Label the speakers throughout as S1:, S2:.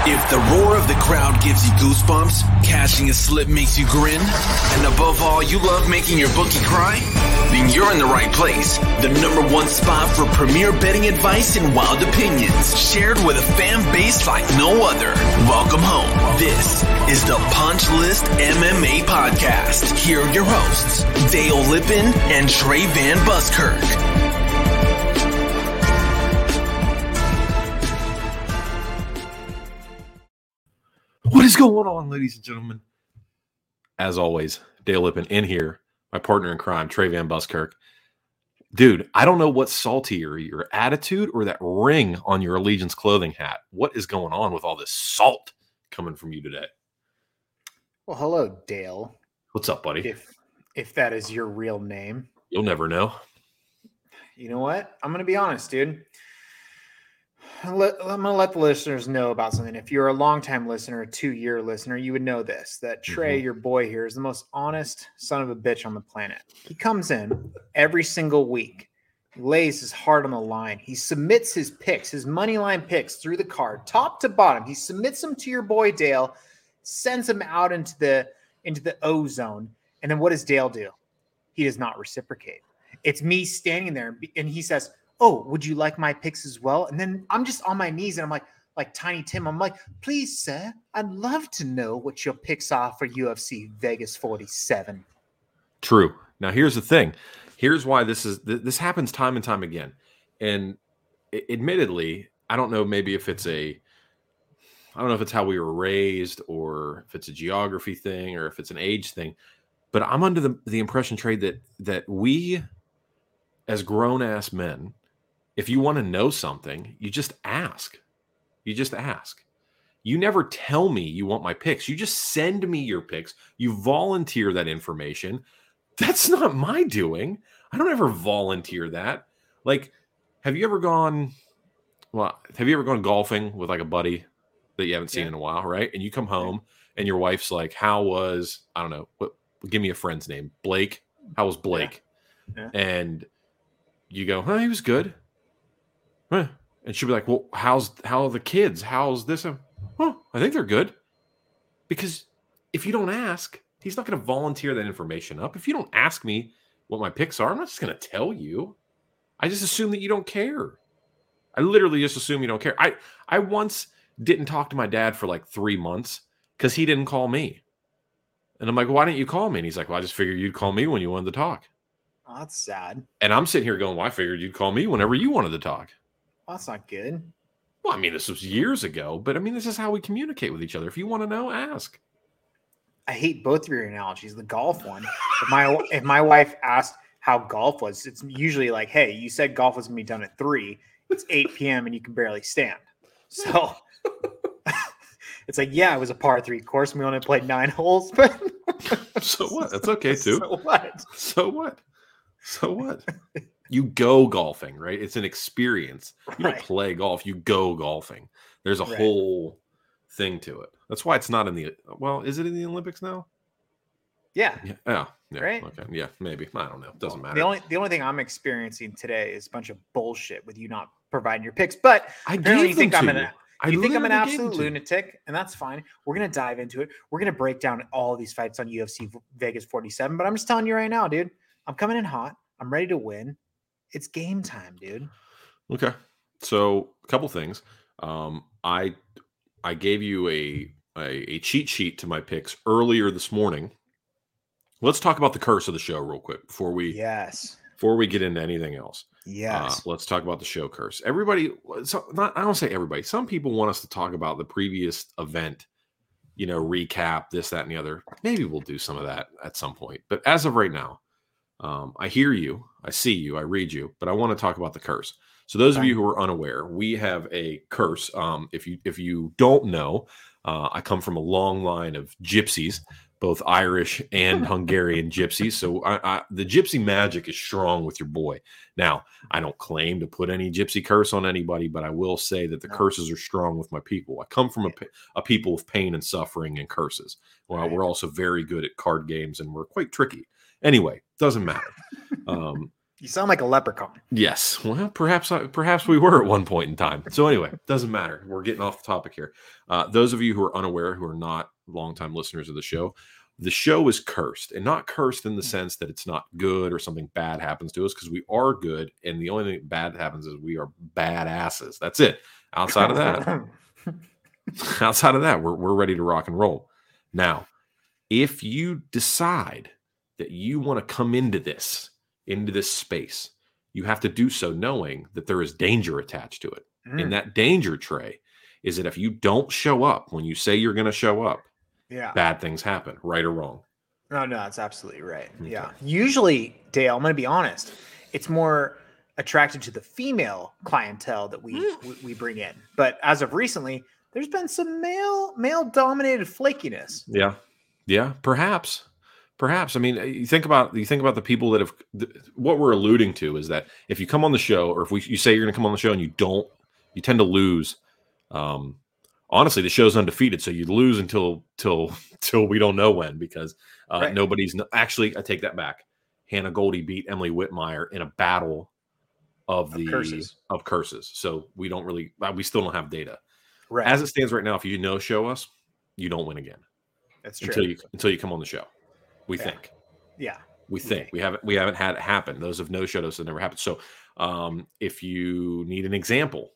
S1: If the roar of the crowd gives you goosebumps, catching a slip makes you grin, and above all, you love making your bookie cry, then you're in the right place. The #1 spot for premier betting advice and wild opinions, shared with a fan base like no other. Welcome home. This is the Punch List MMA Podcast. Here are your hosts, Dale Lippin and Trey Van Buskirk.
S2: What is going on, ladies and gentlemen? As always, Dale Lippin in here, my partner in crime, Trey Van Buskirk. Dude, I don't know what's saltier, your attitude or that ring on your Allegiance clothing hat. What is going on with all this salt coming from you today?
S3: Well, hello, Dale.
S2: What's up, buddy?
S3: If that is your real name.
S2: You'll never know.
S3: You know what? I'm going to be honest, dude. I'm going to let the listeners know about something. If you're a longtime listener, a 2-year listener, you would know this, that Trey, your boy here, is the most honest son of a bitch on the planet. He comes in every single week, lays his heart on the line. He submits his picks, his money line picks through the card, top to bottom. He submits them to your boy, Dale, sends them out into the O-zone. And then what does Dale do? He does not reciprocate. It's me standing there, and he says, "Oh, would you like my picks as well?" And then I'm just on my knees, and I'm like Tiny Tim. I'm like, "Please, sir, I'd love to know what your picks are for UFC Vegas 47.
S2: True. Now, here's the thing. Here's why this happens time and time again. And admittedly, I don't know, maybe if it's I don't know if it's how we were raised or if it's a geography thing or if it's an age thing, but I'm under the impression, Trey, that we as grown-ass men, if you want to know something, you just ask. You just ask. You never tell me you want my picks. You just send me your picks. You volunteer that information. That's not my doing. I don't ever volunteer that. Like, have you ever gone golfing with like a buddy that you haven't seen in a while, right? And you come home and your wife's like, "How was, I don't know, give me a friend's name, Blake. How was Blake?"
S3: Yeah.
S2: And you go, "He was good." And she'll be like, "Well, how are the kids? How's this?" I think they're good. Because if you don't ask, he's not going to volunteer that information up. If you don't ask me what my picks are, I'm not just going to tell you. I just assume that you don't care. I literally just assume you don't care. I once didn't talk to my dad for like 3 months because he didn't call me. And I'm like, "Why didn't you call me?" And he's like, "Well, I just figured you'd call me when you wanted to talk."
S3: Oh, that's sad.
S2: And I'm sitting here going, "Well, I figured you'd call me whenever you wanted to talk."
S3: Well, that's not good.
S2: Well, I mean, this was years ago, but I mean, this is how we communicate with each other. If you want to know, ask.
S3: I hate both of your analogies. The golf one. If my wife asked how golf was, it's usually like, "Hey, you said golf was going to be done at 3. It's 8 p.m. and you can barely stand." So it's like, yeah, it was a par 3 course. And we only played 9 holes, but
S2: so what? That's okay too.
S3: So what?
S2: So what? So what? You go golfing, right? It's an experience. You don't play golf. You go golfing. There's a whole thing to it. That's why it's not in the. Well, is it in the Olympics now?
S3: Yeah.
S2: Yeah.
S3: Right.
S2: Okay. Yeah. Maybe. I don't know. It doesn't matter.
S3: The only thing I'm experiencing today is a bunch of bullshit with you not providing your picks. But apparently you think I'm an absolute lunatic, and that's fine. We're gonna dive into it. We're gonna break down all these fights on UFC Vegas 47. But I'm just telling you right now, dude. I'm coming in hot. I'm ready to win. It's game time, dude.
S2: Okay. So a couple things. I gave you a cheat sheet to my picks earlier this morning. Let's talk about the curse of the show real quick before we get into anything else.
S3: Yes.
S2: Let's talk about the show curse. Everybody, I don't say everybody. Some people want us to talk about the previous event, recap, this, that, and the other. Maybe we'll do some of that at some point. But as of right now, I hear you, I see you, I read you, but I want to talk about the curse. So those of you who are unaware, we have a curse. If you don't know, I come from a long line of gypsies, both Irish and Hungarian gypsies. So the gypsy magic is strong with your boy. Now, I don't claim to put any gypsy curse on anybody, but I will say that the curses are strong with my people. I come from a people of pain and suffering and curses. Well, we're also very good at card games and we're quite tricky. Anyway, doesn't matter.
S3: You sound like a leprechaun.
S2: Yes. Well, perhaps we were at one point in time. So anyway, doesn't matter. We're getting off the topic here. Those of you who are unaware, who are not longtime listeners of the show is cursed, and not cursed in the sense that it's not good or something bad happens to us, because we are good, and the only thing bad happens is we are badasses. That's it. Outside of that, we're ready to rock and roll. Now, if you decide that you want to come into this space, you have to do so knowing that there is danger attached to it. And that danger, Trey, is that if you don't show up when you say you're going to show up, bad things happen, right or wrong.
S3: No, that's absolutely right. Okay. Yeah. Usually, Dale, I'm going to be honest, it's more attracted to the female clientele that we bring in. But as of recently, there's been some male dominated flakiness.
S2: Yeah, perhaps. I mean, you think about the people that have. What we're alluding to is that if you come on the show, or if you say you're going to come on the show and you don't, you tend to lose. Honestly, the show's undefeated, so you lose until we don't know when, because nobody's actually. I take that back. Hannah Goldie beat Emily Whitmire in a battle of curses. So we don't really. We still don't have data. Right. As it stands right now, if you show us, you don't win again.
S3: That's true.
S2: Until you come on the show. We think. Yeah. We think. We haven't had it happen. Those have no showed us that never happened. So if you need an example,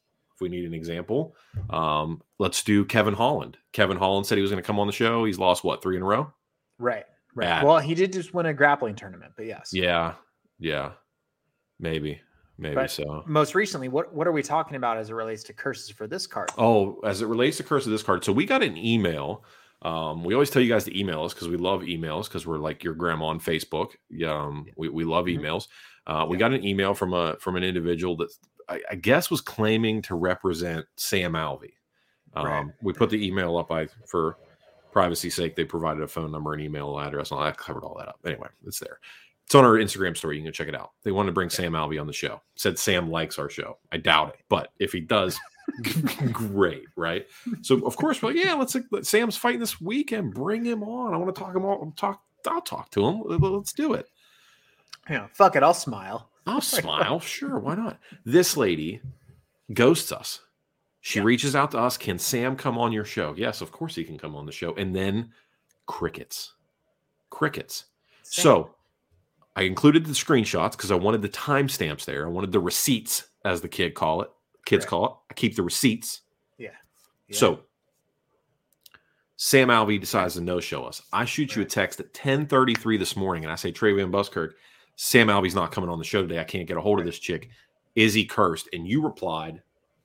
S2: let's do Kevin Holland. Kevin Holland said he was going to come on the show. He's lost 3 in a row?
S3: Right. Bad. Well, he did just win a grappling tournament, but yes.
S2: Yeah. Maybe but so.
S3: Most recently, what are we talking about as it relates to curses for this card?
S2: Oh, as it relates to curse of this card. So we got an email. We always tell you guys to email us because we love emails, because we're like your grandma on Facebook. We love emails. We got an email from an individual that I guess was claiming to represent Sam Alvey. We put the email up for privacy's sake. They provided a phone number, an email address, and all that. Covered all that up. Anyway, it's there. It's on our Instagram story. You can check it out. They wanted to bring Sam Alvey on the show. Said Sam likes our show. I doubt it, but if he does, great, right? So of course, let's Sam's fighting this weekend. Bring him on. I want to talk him all. I'll talk to him. Let's do it.
S3: Yeah, fuck it. I'll smile.
S2: Sure, why not? This lady ghosts us. She reaches out to us. Can Sam come on your show? Yes, of course he can come on the show. And then crickets. Same. So I included the screenshots because I wanted the timestamps there. I wanted the receipts, as the kids call it. I keep the receipts. Yeah. So Sam Alvey decides to no-show us. I shoot you a text at 10:33 this morning, and I say, Trey Van Buskirk, Sam Alvey's not coming on the show today. I can't get a hold of this chick. Is he cursed? And you replied,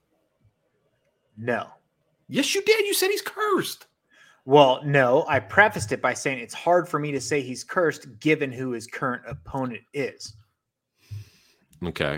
S3: no.
S2: Yes, you did. You said he's cursed.
S3: Well, no. I prefaced it by saying it's hard for me to say he's cursed given who his current opponent is.
S2: Okay.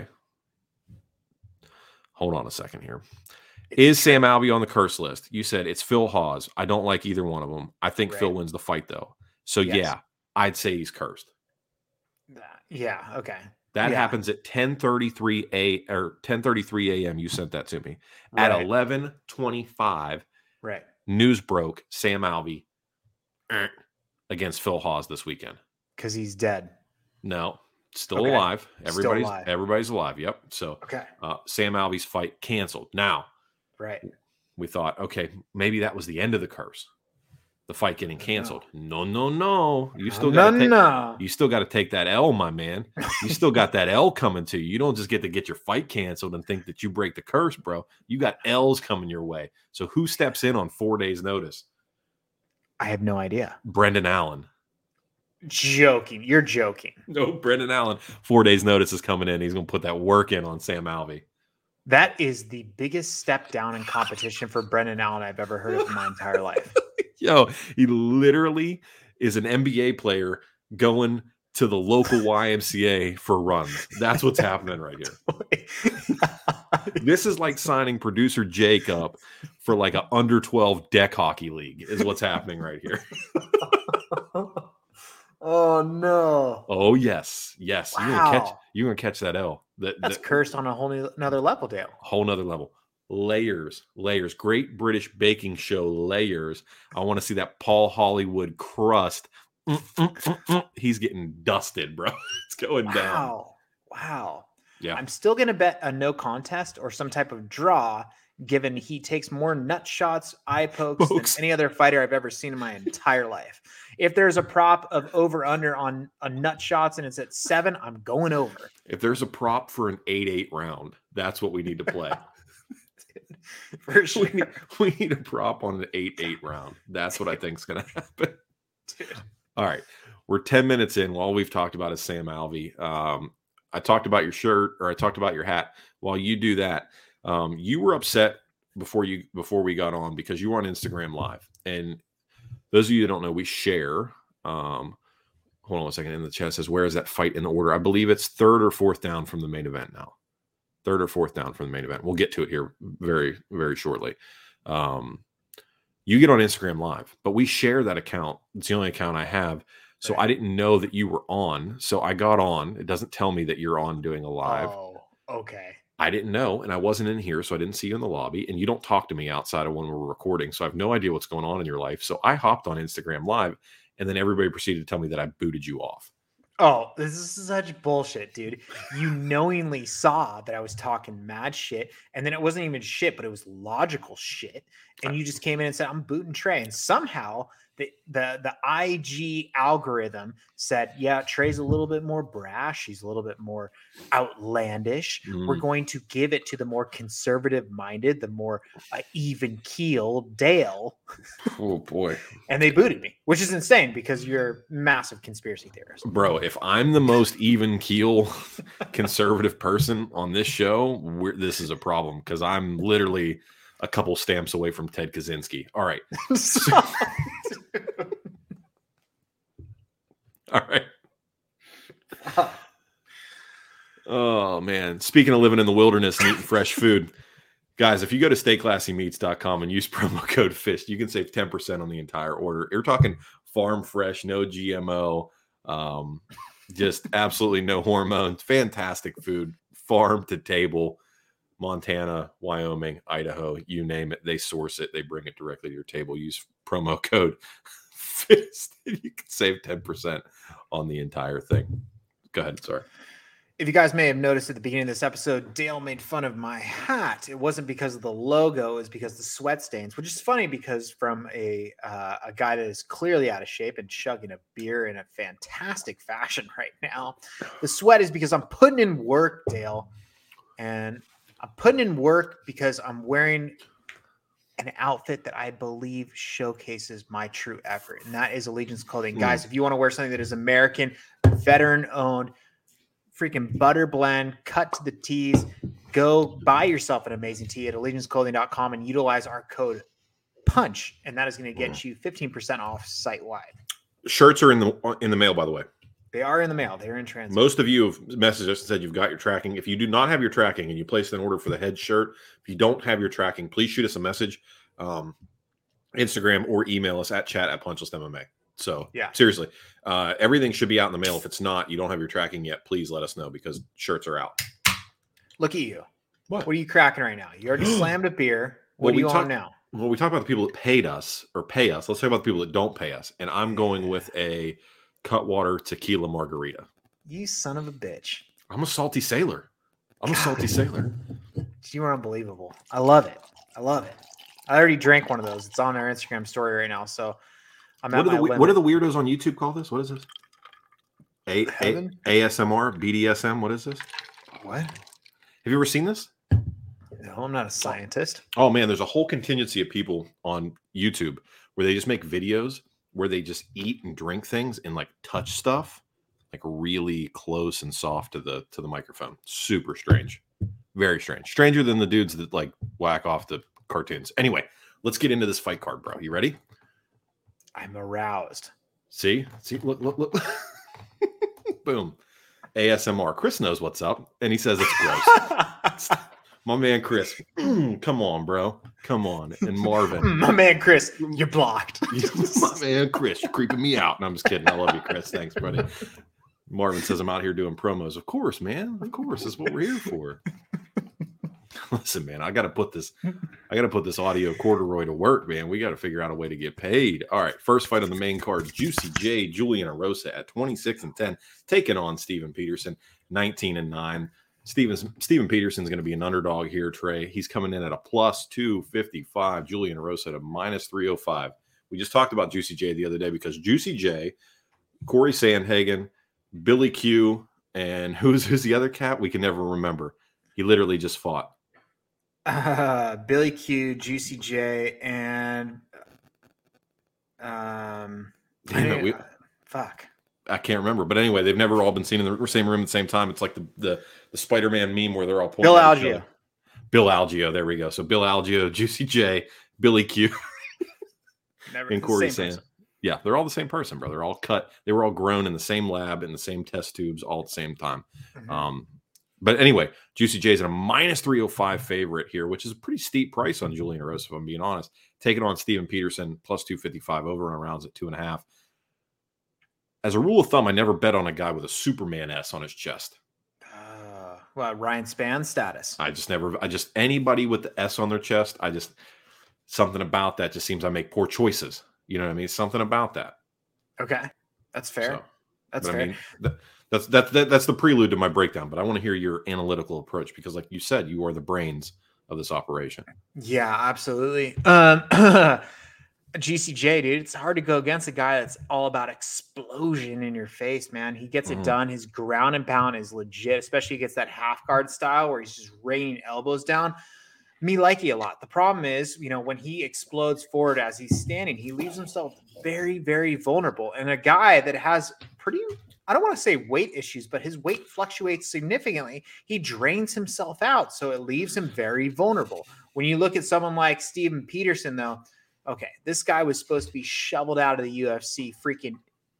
S2: Hold on a second here. Is Sam Alvey on the curse list? You said it's Phil Hawes. I don't like either one of them. I think Phil wins the fight, though. So, I'd say he's cursed.
S3: Yeah, okay.
S2: That happens at 10:33 a.m. You sent that to me. At 11:25, news broke Sam Alvey against Phil Hawes this weekend.
S3: Because he's dead.
S2: No. Still alive. Everybody's alive. Yep. So Sam Alvey's fight canceled. Now, we thought, okay, maybe that was the end of the curse. The fight getting canceled. No. You still got to take that L, my man. You still got that L coming to you. You don't just get to get your fight canceled and think that you break the curse, bro. You got L's coming your way. So who steps in on 4 days' notice?
S3: I have no idea.
S2: Brendan Allen.
S3: Joking. You're joking.
S2: No, Brendan Allen, 4 days notice is coming in. He's going to put that work in on Sam Alvey.
S3: That is the biggest step down in competition for Brendan Allen I've ever heard of in my entire life.
S2: Yo, he literally is an NBA player going to the local YMCA for runs. That's what's happening right here. This is like signing producer Jake up for like an under 12 deck hockey league is what's happening right here.
S3: Oh no!
S2: Oh yes.
S3: Wow.
S2: You're gonna catch that L.
S3: That's cursed on a whole nother level, Dale.
S2: Whole nother level. Layers. Great British Baking Show layers. I want to see that Paul Hollywood crust. He's getting dusted, bro. It's going down.
S3: wow.
S2: Yeah.
S3: I'm still going to bet a no contest or some type of draw, given he takes more nut shots, eye pokes than any other fighter I've ever seen in my entire life. If there's a prop of over under on a nut shots and it's at 7, I'm going over.
S2: If there's a prop for an 8-8 round, that's what we need to play.
S3: For sure.
S2: We need a prop on an 8-8 round. That's what I think is going to happen.
S3: Dude.
S2: All right. We're 10 minutes in. All we've talked about is Sam Alvey. I talked about your shirt, or I talked about your hat. While you do that, you were upset before we got on because you were on Instagram Live. And those of you that don't know, we share. Hold on a second. In the chat says, where is that fight in the order? I believe it's 3rd or 4th down from the main event now. 3rd or 4th down from the main event. We'll get to it here very, very shortly. You get on Instagram Live, but we share that account. It's the only account I have. So I didn't know that you were on. So I got on. It doesn't tell me that you're on doing a live.
S3: Oh, okay.
S2: I didn't know, and I wasn't in here, so I didn't see you in the lobby, and you don't talk to me outside of when we're recording, so I have no idea what's going on in your life. So I hopped on Instagram Live, and then everybody proceeded to tell me that I booted you off.
S3: Oh, this is such bullshit, dude. You knowingly saw that I was talking mad shit, and then it wasn't even shit, but it was logical shit. And you just came in and said, I'm booting Trey. And somehow the IG algorithm said, yeah, Trey's a little bit more brash. He's a little bit more outlandish. We're going to give it to the more conservative minded, the more even keel Dale.
S2: Oh, boy.
S3: And they booted me, which is insane because you're a massive conspiracy theorist.
S2: Bro, if I'm the most even keel conservative person on this show, this is a problem because I'm literally a couple stamps away from Ted Kaczynski. All right. All right. Oh, man. Speaking of living in the wilderness and eating fresh food, guys, if you go to stayclassymeats.com and use promo code FIST, you can save 10% on the entire order. You're talking farm fresh, no GMO, just absolutely no hormones, fantastic food, farm to table. Montana, Wyoming, Idaho, you name it. They source it. They bring it directly to your table. Use promo code FIST. You can save 10% on the entire thing. Go ahead. Sorry.
S3: If you guys may have noticed at the beginning of this episode, Dale made fun of my hat. It wasn't because of the logo. It was because of the sweat stains, which is funny because from a guy that is clearly out of shape and chugging a beer in a fantastic fashion right now, the sweat is because I'm putting in work, Dale. And I'm putting in work because I'm wearing an outfit that I believe showcases my true effort. And that is Allegiance Clothing. Guys, if you want to wear something that is American, veteran-owned, freaking butter blend, cut to the tees, go buy yourself an amazing tee at allegianceclothing.com and utilize our code PUNCH. And that is going to get you 15% off site-wide.
S2: Shirts are in the mail, by the way.
S3: They are in the mail. They're in transit.
S2: Most of you have messaged us and said you've got your tracking. If you do not have your tracking and you placed an order for the head shirt, if you don't have your tracking, please shoot us a message, Instagram or email us at chat@punchlessmma. So yeah, seriously, everything should be out in the mail. If it's not, you don't have your tracking yet, please let us know because shirts are out.
S3: Look at you. What are you cracking right now? You already slammed a beer. What are you on now?
S2: Well, we talk about the people that paid us or pay us. Let's talk about the people that don't pay us. And I'm going with a Cutwater tequila margarita.
S3: You son of a bitch.
S2: I'm a salty sailor.
S3: You are unbelievable. I love it. I already drank one of those. It's on our Instagram story right now. So I'm at my limit.
S2: What do the weirdos on YouTube call this? What is this? ASMR, BDSM. What is this?
S3: What?
S2: Have you ever seen this?
S3: No, I'm not a scientist.
S2: Oh man, there's a whole contingency of people on YouTube where they just make videos where they just eat and drink things and like touch stuff like really close and soft to the microphone. Super strange. Very strange. Stranger than the dudes that like whack off the cartoons. Anyway, let's get into this fight card, bro. You ready?
S3: I'm aroused.
S2: See, look. Boom. ASMR. Chris knows what's up and he says it's gross. My man Chris, come on, bro. Come on. And Marvin.
S3: My man Chris, you're blocked.
S2: My man Chris, you're creeping me out. And I'm just kidding. I love you, Chris. Thanks, buddy. Marvin says I'm out here doing promos. Of course, man. Of course. That's what we're here for. Listen, man, I got to put this audio corduroy to work, man. We got to figure out a way to get paid. All right, first fight on the main card: Juicy J, Julian Erosa at 26-10, taking on Steven Peterson, 19-9. Steven Peterson's going to be an underdog here, Trey. He's coming in at a plus 255. Julian Erosa at a minus 305. We just talked about Juicy J the other day because Juicy J, Corey Sandhagen, Billy Q, and who's the other cat? We can never remember. He literally just fought.
S3: Billy Q, Juicy J, and fuck.
S2: I can't remember, but anyway, they've never all been seen in the same room at the same time. It's like the Spider-Man meme where they're all pointing. Bill Algeo. There we go. So Bill Algeo, Juicy J, Billy Q, and Corey Sand. Yeah, they're all the same person, bro. They're all cut. They were all grown in the same lab in the same test tubes, all at the same time. Mm-hmm. But anyway, Juicy J's at a minus 305 favorite here, which is a pretty steep price on Julian Erosa, if I'm being honest. Taking on Steven Peterson, plus 255, over on rounds at 2.5. As a rule of thumb, I never bet on a guy with a Superman S on his chest.
S3: Ryan Spann status.
S2: Anybody with the S on their chest, something about that just seems I make poor choices. You know what I mean? Something about that.
S3: Okay. That's fair. That's fair.
S2: I mean, that's the prelude to my breakdown, but I want to hear your analytical approach because like you said, you are the brains of this operation.
S3: Yeah, absolutely. GCJ, dude, it's hard to go against a guy that's all about explosion in your face, man. He gets it done. His ground and pound is legit, especially against that half guard style where he's just raining elbows down. Me like it a lot. The problem is, when he explodes forward as he's standing, he leaves himself very, very vulnerable. And a guy that has I don't want to say weight issues, but his weight fluctuates significantly. He drains himself out, so it leaves him very vulnerable. When you look at someone like Steven Peterson, though, okay, this guy was supposed to be shoveled out of the UFC freaking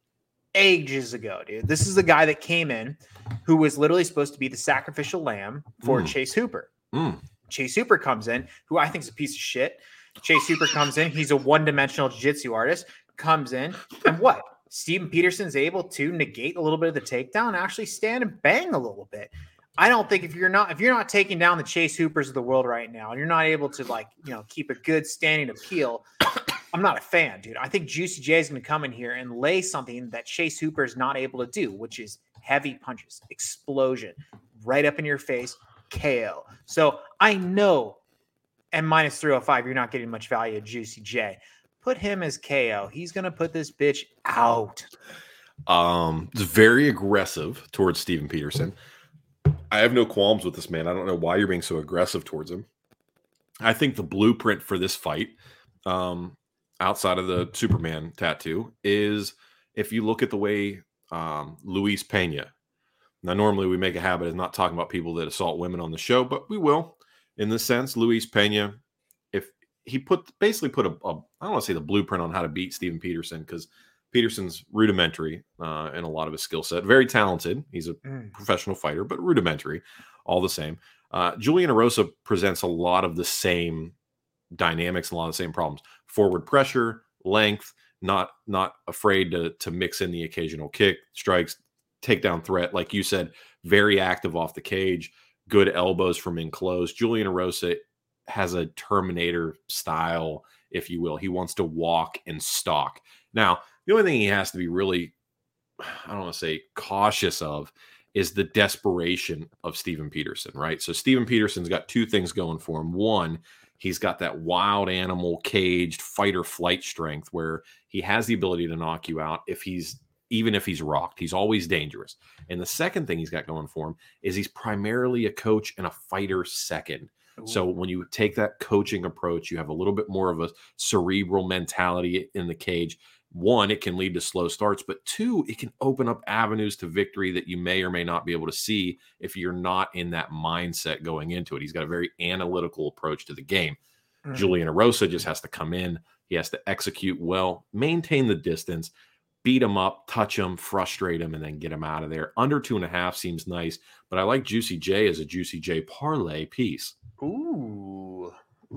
S3: ages ago, dude. This is the guy that came in who was literally supposed to be the sacrificial lamb for Chase Hooper. Chase Hooper comes in, who I think is a piece of shit. Chase Hooper comes in. He's a one-dimensional jiu-jitsu artist. Comes in, and what? Steven Peterson's able to negate a little bit of the takedown, actually stand and bang a little bit. I don't think if you're not taking down the Chase Hoopers of the world right now, and you're not able to keep a good standing appeal, I'm not a fan, dude. I think Juicy J is going to come in here and lay something that Chase Hooper is not able to do, which is heavy punches, explosion, right up in your face, KO. So I know, and minus 305, you're not getting much value at Juicy J. Put him as KO. He's going to put this bitch out.
S2: It's very aggressive towards Steven Peterson. I have no qualms with this man. I don't know why you're being so aggressive towards him. I think the blueprint for this fight, outside of the Superman tattoo, is if you look at the way Luis Pena. Now, normally we make a habit of not talking about people that assault women on the show, but we will. In this sense, Luis Pena, if he basically put a I don't want to say the blueprint on how to beat Steven Peterson, because Peterson's rudimentary in a lot of his skill set. Very talented. He's a professional fighter, but rudimentary all the same. Julian Erosa presents a lot of the same dynamics and a lot of the same problems. Forward pressure, length, not afraid to mix in the occasional kick, strikes, takedown threat. Like you said, very active off the cage, good elbows from in close. Julian Erosa has a Terminator style, if you will. He wants to walk and stalk. Now, the only thing he has to be really, I don't want to say cautious of, is the desperation of Steven Peterson, right? So Steven Peterson's got two things going for him. One, he's got that wild animal caged fight or flight strength where he has the ability to knock you out even if he's rocked. He's always dangerous. And the second thing he's got going for him is he's primarily a coach and a fighter second. Ooh. So when you take that coaching approach, you have a little bit more of a cerebral mentality in the cage. One, it can lead to slow starts, but two, it can open up avenues to victory that you may or may not be able to see if you're not in that mindset going into it. He's got a very analytical approach to the game. Julian Erosa just has to come in. He has to execute well, maintain the distance, beat him up, touch him, frustrate him, and then get him out of there. Under 2.5 seems nice, but I like Juicy J as a Juicy J parlay piece.
S3: Ooh.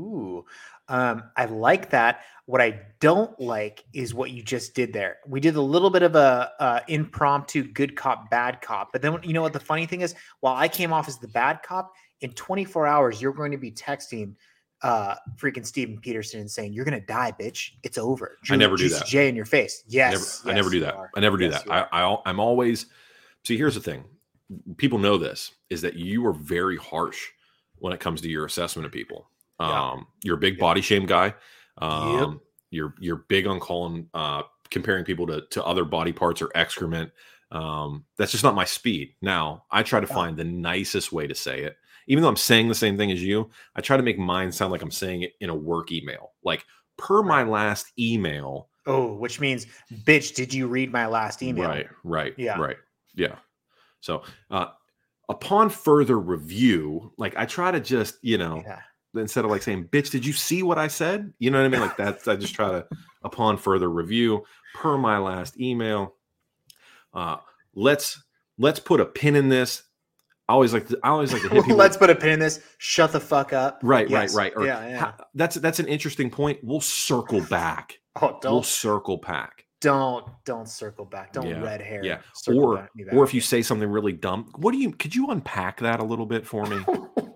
S3: I like that. What I don't like is what you just did there. We did a little bit of a impromptu good cop, bad cop. But then, you know what the funny thing is? While I came off as the bad cop, in 24 hours, you're going to be texting freaking Steven Peterson and saying, "You're going to die, bitch. It's over."
S2: I never do that.
S3: J in your face. Yes.
S2: I never do that. I never do that. I'm always, see, here's the thing. People know this, is that you are very harsh when it comes to your assessment of people. You're a big body shame guy. You're big on calling, comparing people to other body parts or excrement. That's just not my speed. Now, I try to find the nicest way to say it. Even though I'm saying the same thing as you, I try to make mine sound like I'm saying it in a work email. Like, per my last email.
S3: Oh, which means, bitch, did you read my last email?
S2: Right. Yeah. So, upon further review, like, I try to just, instead of like saying, bitch, did you see what I said? You know what I mean? Like, that's, I just try to, upon further review, per my last email, let's put a pin in this. I always like to hit people.
S3: Let's put a pin in this. Shut the fuck up.
S2: Right. Or, that's an interesting point. We'll circle back. We'll circle back.
S3: Don't circle back. Don't red hair.
S2: Yeah. Or if you say something really dumb, could you unpack that a little bit for me?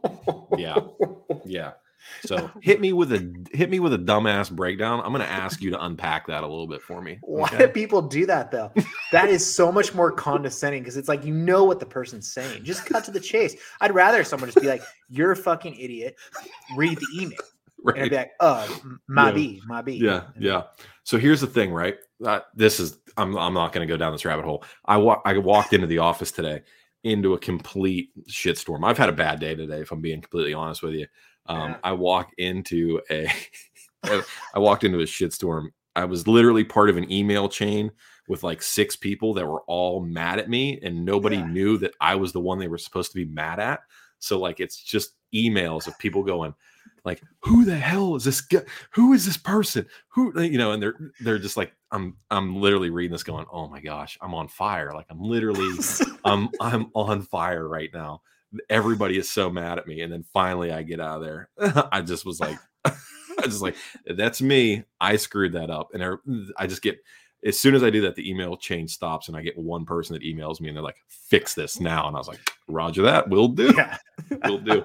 S2: Yeah. So hit me with a dumbass breakdown. I'm going to ask you to unpack that a little bit for me.
S3: Why do people do that though? That is so much more condescending, because it's like, what the person's saying. Just cut to the chase. I'd rather someone just be like, "You're a fucking idiot. Read the email." Right. And I'd be like, my B.
S2: Yeah. So here's the thing, right? I'm not going to go down this rabbit hole. I walked into the office today into a complete shitstorm. I've had a bad day today, if I'm being completely honest with you. I walked into a shitstorm. I was literally part of an email chain with like 6 people that were all mad at me, and nobody knew that I was the one they were supposed to be mad at. So like, it's just emails of people going like, "Who the hell is this guy? Who is this person? Who?" And they're just like, I'm literally reading this going, "Oh my gosh, I'm on fire." Like, I'm literally, I'm on fire right now. Everybody is so mad at me. And then finally I get out of there. I just was like, that's me. I screwed that up. And I just get, as soon as I do that, the email chain stops and I get one person that emails me and they're like, "Fix this now." And I was like, "Roger that. Will do." Yeah. Will do.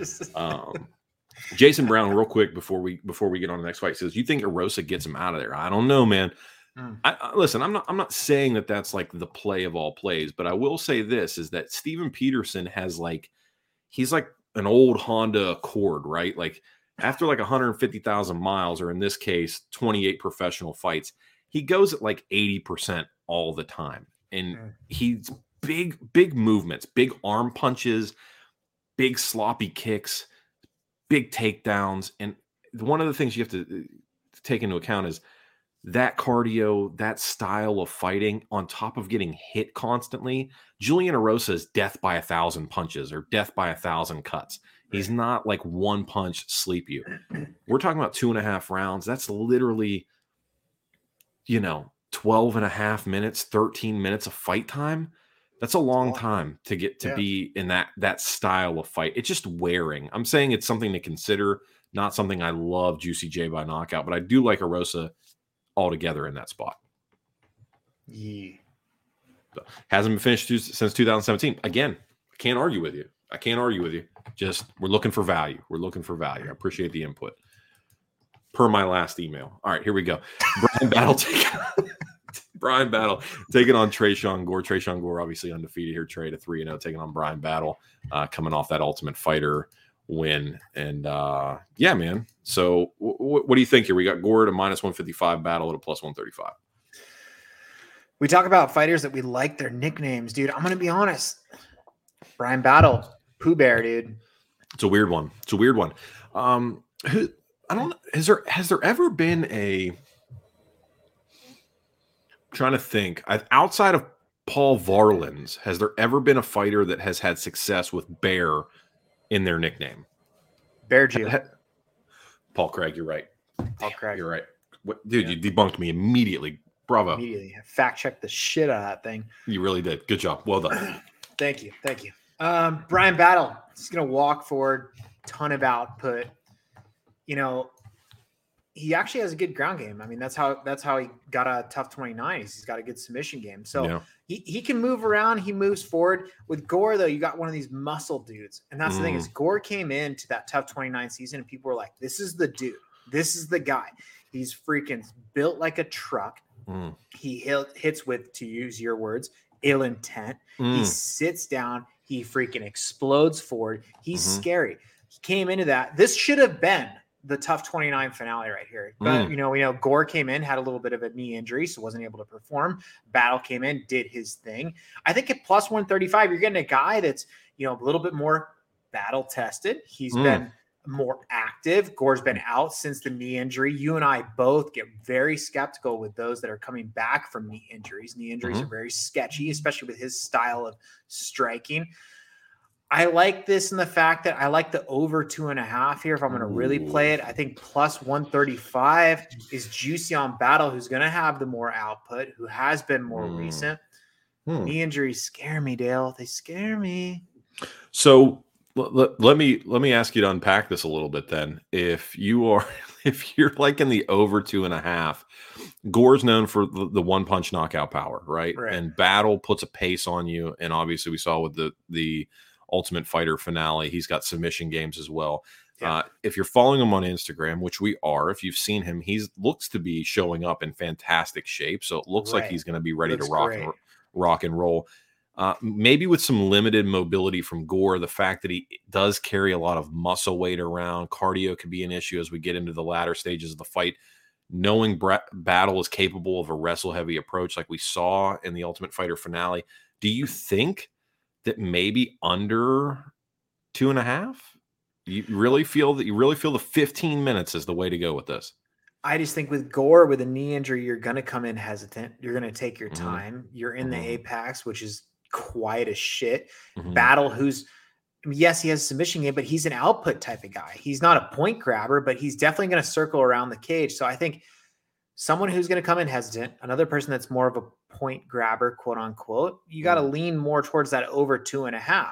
S2: Jason Brown, real quick, before we get on the next fight, says, "You think Erosa gets him out of there?" I don't know, man. Listen, I'm not saying that that's like the play of all plays, but I will say this, is that Steven Peterson has he's like an old Honda Accord, right? Like, after like 150,000 miles, or in this case, 28 professional fights, he goes at like 80% all the time. And he's big movements, big arm punches, big sloppy kicks, big takedowns. And one of the things you have to take into account is that cardio, that style of fighting, on top of getting hit constantly. Julian Erosa is death by 1,000 punches or death by 1,000 cuts. He's not like one punch sleep you. We're talking about 2.5 rounds. That's literally, 12 and a half minutes, 13 minutes of fight time. That's a long time to get to be in that style of fight. It's just wearing. I'm saying it's something to consider, not something I love Juicy J by knockout, but I do like Erosa altogether in that spot.
S3: Yeah.
S2: So, hasn't been finished since 2017. Again, I can't argue with you. Just, we're looking for value. I appreciate the input. Per my last email. All right, here we go. Brian Battle taking on Tresean Gore. Tresean Gore obviously undefeated here, trade a 3-0, taking on Brian Battle, coming off that Ultimate Fighter win. And man. So what do you think here? We got Gore at a -155, Battle at a +135.
S3: We talk about fighters that we like their nicknames, dude. I'm gonna be honest. Brian Battle, Pooh Bear, dude.
S2: It's a weird one. I don't know. Has there ever been I'm trying to think, outside of Paul Varlins, has there ever been a fighter that has had success with Bear in their nickname?
S3: Bear Jew.
S2: Paul Craig, you're right.
S3: Paul Craig.
S2: You're right. Dude, you debunked me immediately. Bravo.
S3: Immediately. Fact checked the shit out of that thing.
S2: You really did. Good job. Well done.
S3: Thank you. Brian Battle. He's going to walk forward. Ton of output. he actually has a good ground game. I mean, that's how he got a tough 29. He's got a good submission game. So he can move around. He moves forward. With Gore, though, you got one of these muscle dudes. And that's the thing is Gore came into that tough 29 season and people were like, this is the dude. This is the guy. He's freaking built like a truck. He hits with, to use your words, ill intent. He sits down. He freaking explodes forward. He's scary. He came into that. This should have been the tough 29 finale right here. But, we know Gore came in, had a little bit of a knee injury, so wasn't able to perform. Battle came in, did his thing. I think at plus 135, you're getting a guy that's, a little bit more battle tested. He's been more active. Gore's been out since the knee injury. You and I both get very skeptical with those that are coming back from knee injuries. Knee injuries are very sketchy, especially with his style of striking. I like this in the fact that I like the over 2.5 here. If I'm going to really play it, I think plus 135 is juicy on Battle, who's going to have the more output, who has been more recent. Knee injuries scare me, Dale. They scare me.
S2: So let me ask you to unpack this a little bit then. If you're like in the over 2.5, Gore's known for the one punch knockout power, right? And Battle puts a pace on you. And obviously we saw with the Ultimate Fighter finale, he's got submission games as well. If you're following him on Instagram, which we are, if you've seen him, he looks to be showing up in fantastic shape. So it looks like he's going to be ready to rock and roll. Maybe with some limited mobility from Gore, the fact that he does carry a lot of muscle weight around, cardio could be an issue as we get into the latter stages of the fight. Knowing Battle is capable of a wrestle-heavy approach like we saw in the Ultimate Fighter finale, do you think that maybe under 2.5? You really feel the 15 minutes is the way to go with this?
S3: I just think with Gore, with a knee injury, you're going to come in hesitant. You're going to take your time. You're in the apex, which is quiet as shit. Battle, yes, he has a submission game, but he's an output type of guy. He's not a point grabber, but he's definitely going to circle around the cage. So I think someone who's going to come in hesitant, another person that's more of a point grabber, quote unquote, you got to lean more towards that over 2.5.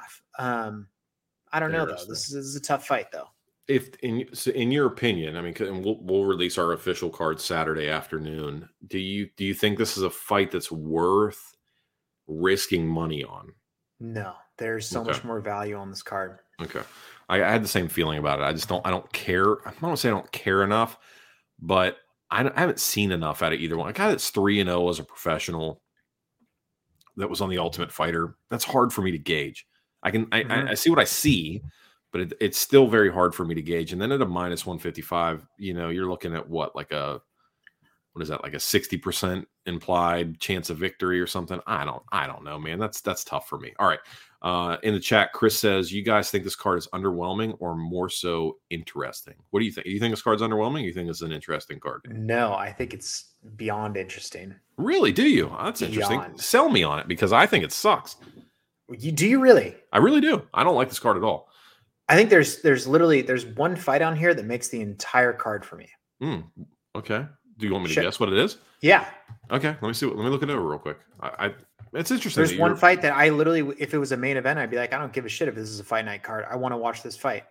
S3: I don't know though. This is a tough fight though.
S2: In your opinion, I mean, and we'll release our official card Saturday afternoon. Do you think this is a fight that's worth risking money on?
S3: No, there's so much more value on this card.
S2: Okay. I had the same feeling about it. I don't care. I don't want to say I don't care enough, but I haven't seen enough out of either one. A guy that's 3-0 as a professional that was on the Ultimate Fighter, that's hard for me to gauge. I see what I see, but it's still very hard for me to gauge. And then at a minus 155, you're looking at what is that, like a 60% implied chance of victory or something? I don't know, man. That's tough for me. All right. In the chat, Chris says, you guys think this card is underwhelming or more so interesting? What do you think? You think this card's underwhelming? Or you think it's an interesting card?
S3: No, I think it's beyond interesting.
S2: Really? Do you? That's interesting. Sell me on it because I think it sucks.
S3: Do you really?
S2: I really do. I don't like this card at all.
S3: I think there's one fight on here that makes the entire card for me.
S2: Okay. Do you want me to guess what it is?
S3: Yeah.
S2: Okay. Let me see. Let me look it over real quick. It's interesting.
S3: There's one fight that I literally, if it was a main event, I'd be like, I don't give a shit if this is a fight night card. I want to watch this fight.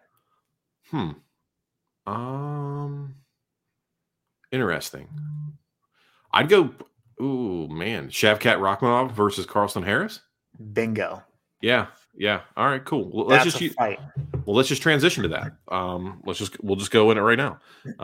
S2: Interesting. I'd go. Ooh, man. Shavkat Rakhmonov versus Carlston Harris.
S3: Bingo.
S2: Yeah. All right. Cool. Well, let's just transition to that. We'll just go in it right now.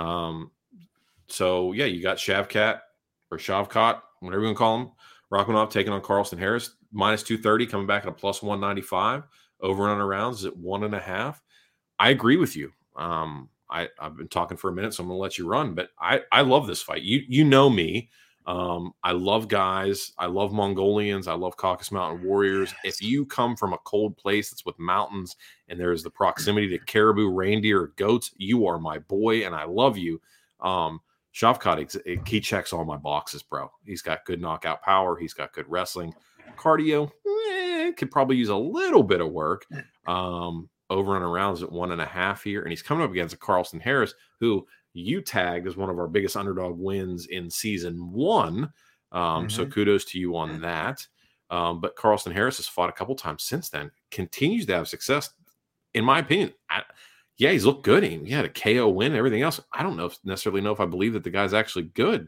S2: So yeah, you got Shavkat, whatever you want to call him, Rakhmonov taking on Carlston Harris, minus 230, coming back at a plus 195. Over and under rounds is at 1.5. I agree with you. I've been talking for a minute, so I'm gonna let you run. But I love this fight. You know me. I love guys. I love Mongolians. I love Caucasus Mountain Warriors. Yes. If you come from a cold place that's with mountains and there's the proximity to caribou, reindeer, goats, you are my boy, and I love you. Shavkat, he checks all my boxes, bro. He's got good knockout power. He's got good wrestling. Cardio, could probably use a little bit of work. Over and around is at 1.5 here. And he's coming up against a Carlston Harris, who you tagged as one of our biggest underdog wins in season 1. So kudos to you on that. But Carlston Harris has fought a couple times since then, continues to have success. In my opinion, Yeah, he's looked good. He had a KO win, everything else. I don't necessarily know if I believe that the guy's actually good.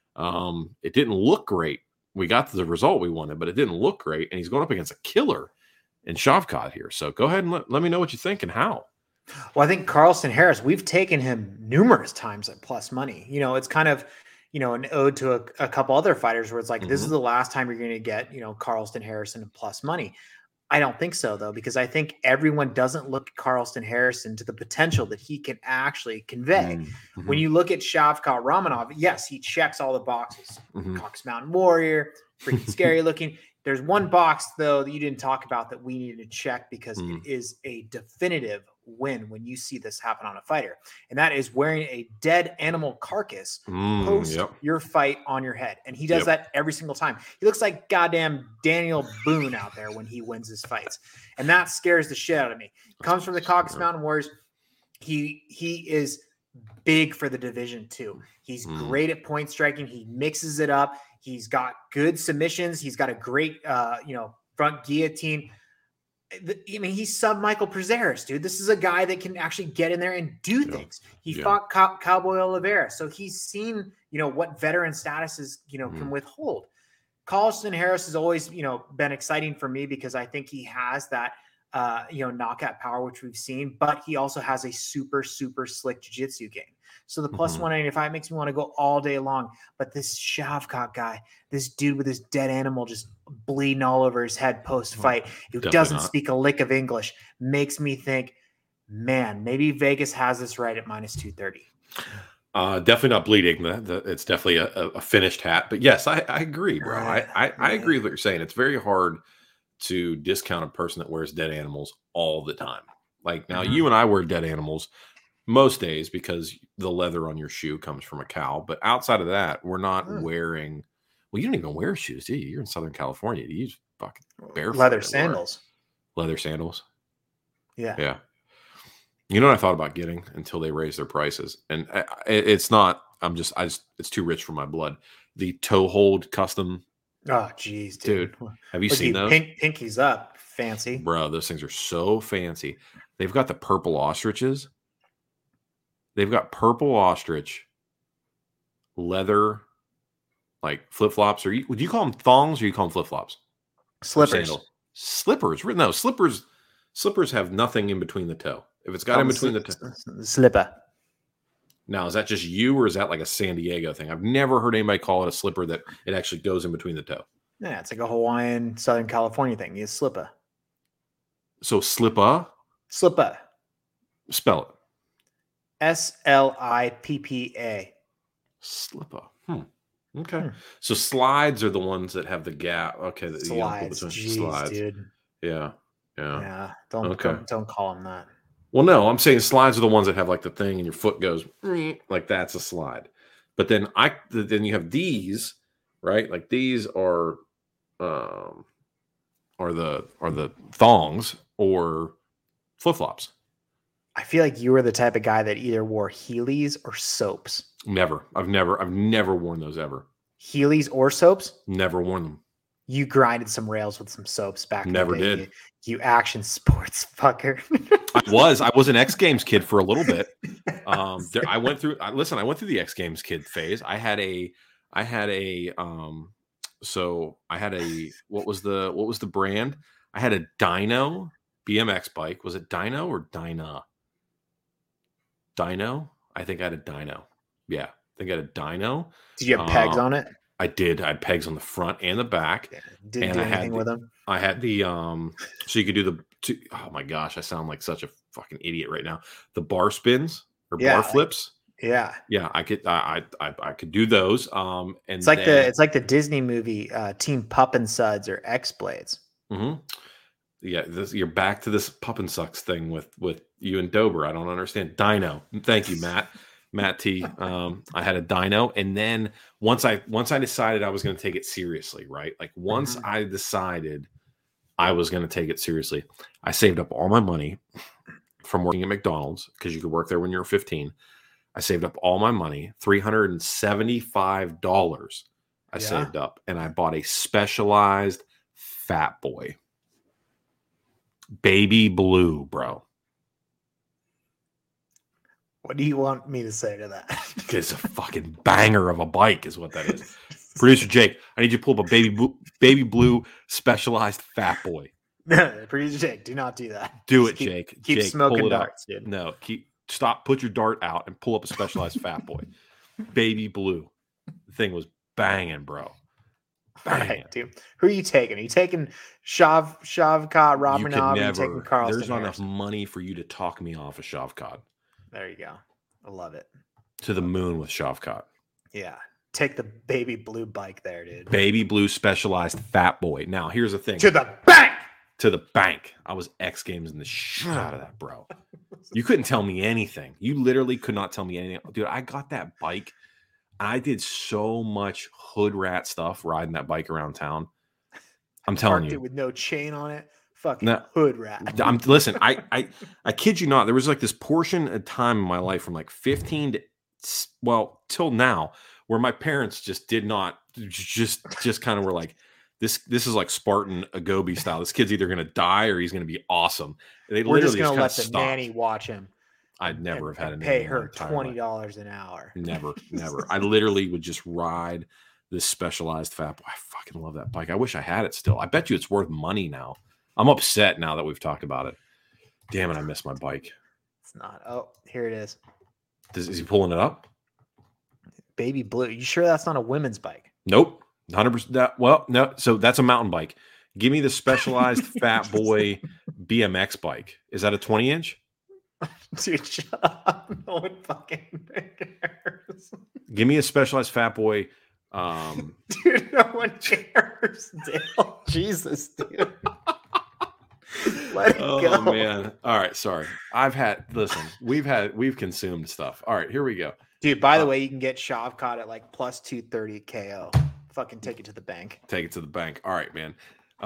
S2: It didn't look great. We got the result we wanted, but it didn't look great. And he's going up against a killer in Shavkat here. So go ahead and let me know what you think and how.
S3: Well, I think Carlston Harris, we've taken him numerous times at plus money. It's kind of, an ode to a couple other fighters where it's like, this is the last time you're going to get, Carlston Harrison and plus money. I don't think so, though, because I think everyone doesn't look at Carlston Harrison to the potential that he can actually convey. When you look at Shavkat Ramonov, yes, he checks all the boxes. Cox Mountain Warrior, freaking scary looking. There's one box, though, that you didn't talk about that we needed to check because it is a definitive win when you see this happen on a fighter. And that is wearing a dead animal carcass post your fight on your head. And he does that every single time. He looks like goddamn Daniel Boone out there when he wins his fights. And that scares the shit out of me. Comes from the Caucasus Mountain Warriors. He is big for the division too. He's great at point striking. He mixes it up. He's got good submissions. He's got a great, front guillotine. I mean, he's sub Michael Prazeres, dude. This is a guy that can actually get in there and do things. He fought Cowboy Oliveira. So he's seen, what veteran statuses, can withhold. Carlston Harris has always, been exciting for me because I think he has that, knockout power, which we've seen, but he also has a super, super slick jiu-jitsu game. So the plus 195 makes me want to go all day long. But this Shavkat guy, this dude with this dead animal just bleeding all over his head post-fight, who doesn't speak a lick of English, makes me think, man, maybe Vegas has this right at minus 230.
S2: Definitely not bleeding. It's definitely a finished hat. But yes, I agree, bro. I agree with what you're saying. It's very hard to discount a person that wears dead animals all the time. Like now, you and I wear dead animals most days because the leather on your shoe comes from a cow. But outside of that, we're not wearing. Well, you don't even wear shoes, do you? You're in Southern California. Do you use fucking barefoot
S3: leather sandals?
S2: Leather sandals.
S3: Yeah.
S2: You know what I thought about getting until they raised their prices, and it's not. It's too rich for my blood. The toe hold custom.
S3: Oh, geez, dude.
S2: Have you seen those?
S3: Pinkies up, fancy,
S2: bro. Those things are so fancy. They've got the purple ostriches. They've got purple ostrich leather, like flip flops. Or would you call them thongs or you call them flip flops?
S3: Slippers.
S2: Slippers. No, slippers. Slippers have nothing in between the toe. If it's got in between the toe,
S3: slipper.
S2: Now, is that just you or is that like a San Diego thing? I've never heard anybody call it a slipper that it actually goes in between the toe.
S3: Yeah, it's like a Hawaiian, Southern California thing. It's slipper.
S2: So slipper?
S3: Slipper.
S2: Spell it.
S3: Slippa.
S2: Slipper. Okay. So slides are the ones that have the gap. Okay.
S3: Slides. Jeez, slides. Dude.
S2: Yeah.
S3: Don't call them that.
S2: Well, no, I'm saying slides are the ones that have like the thing and your foot goes like that's a slide. But then you have these, right? Like these are the thongs or flip-flops.
S3: I feel like you were the type of guy that either wore Heelys or soaps.
S2: Never. I've never worn those ever.
S3: Heelys or soaps?
S2: Never worn them.
S3: You grinded some rails with some soaps back
S2: Never
S3: in the day.
S2: did.
S3: You action sports fucker.
S2: I was an X Games kid for a little bit. I went through the X Games kid phase. I had a what was the brand? I had a Dyno BMX bike. Was it Dyno or Dyna? Dyno? I think I had a Dyno. Yeah, I think I had a Dyno.
S3: Did you have pegs on it?
S2: I did. I had pegs on the front and the back.
S3: Yeah. Didn't do anything with them.
S2: I had the so you could do oh my gosh, I sound like such a fucking idiot right now. The bar spins or bar flips.
S3: Yeah.
S2: I could do those. And
S3: it's like the Disney movie Team Pup and Suds or X Blades.
S2: Mm-hmm. Yeah, you're back to this Pup and Sucks thing with you and Dober. I don't understand. Dyno. Thank you, Matt. Matt T. I had a Dyno, and then once I decided I was going to take it seriously, right? Like once I decided I was going to take it seriously, I saved up all my money from working at McDonald's because you could work there when you were 15. I saved up all my money, $375. I saved up, and I bought a Specialized Fat Boy, baby blue, bro.
S3: What do you want me to say to that?
S2: It's a fucking banger of a bike, is what that is. Producer Jake, I need you to pull up a baby blue Specialized Fat Boy.
S3: Producer Jake, do not do that.
S2: Do
S3: Just
S2: it, Jake.
S3: Keep
S2: Jake,
S3: smoking
S2: pull it
S3: darts,
S2: up.
S3: dude.
S2: No, stop. Put your dart out and pull up a Specialized Fat Boy. Baby blue. The thing was banging, bro.
S3: All right, dude. Who are you taking? Are you taking Shavkat Ramanov? Or are you taking Carlston
S2: There's not enough
S3: Harrison?
S2: money for you to talk me off of Shavkat.
S3: There you go. I love it.
S2: To the moon with Shavkat.
S3: Yeah. Take the baby blue bike there, dude.
S2: Baby blue Specialized Fat Boy. Now, here's the thing.
S3: To the bank.
S2: To the bank. I was X Games in the shit out of that, bro. You couldn't tell me anything. You literally could not tell me anything. Dude, I got that bike. I did so much hood rat stuff riding that bike around town. I'm telling
S3: Parked
S2: you.
S3: it with no chain on it. Fucking
S2: No,
S3: hood rat.
S2: Listen, I kid you not. There was like this portion of time in my life from like 15 to till now where my parents just did not just kind of were like, this is like Spartan Agobi style. This kid's either going to die or he's going to be awesome. They
S3: We're just
S2: literally
S3: gonna let
S2: kinda
S3: the
S2: stopped.
S3: nanny watch him.
S2: I'd never have had a
S3: and
S2: nanny
S3: pay
S2: in my
S3: her
S2: entire life.
S3: $20 an hour.
S2: Never. I literally would just ride this Specialized Fat Boy. I fucking love that bike. I wish I had it still. I bet you it's worth money now. I'm upset now that we've talked about it. Damn it, I miss my bike.
S3: It's not. Oh, here it is.
S2: Is he pulling it up?
S3: Baby blue. You sure that's not a women's bike?
S2: Nope. 100%. Well, no. So that's a mountain bike. Give me the Specialized Fat Boy BMX bike. Is that a 20-inch?
S3: Dude, shut up. No one fucking cares.
S2: Give me a Specialized Fat Boy.
S3: Dude, no one cares. Dale. Jesus, dude. Let it go.
S2: Oh man. All right, sorry. We've consumed stuff. All right, here we go.
S3: Dude, by the way, you can get Shavkat at like plus 230 KO. Fucking take it to the bank.
S2: Take it to the bank. All right, man.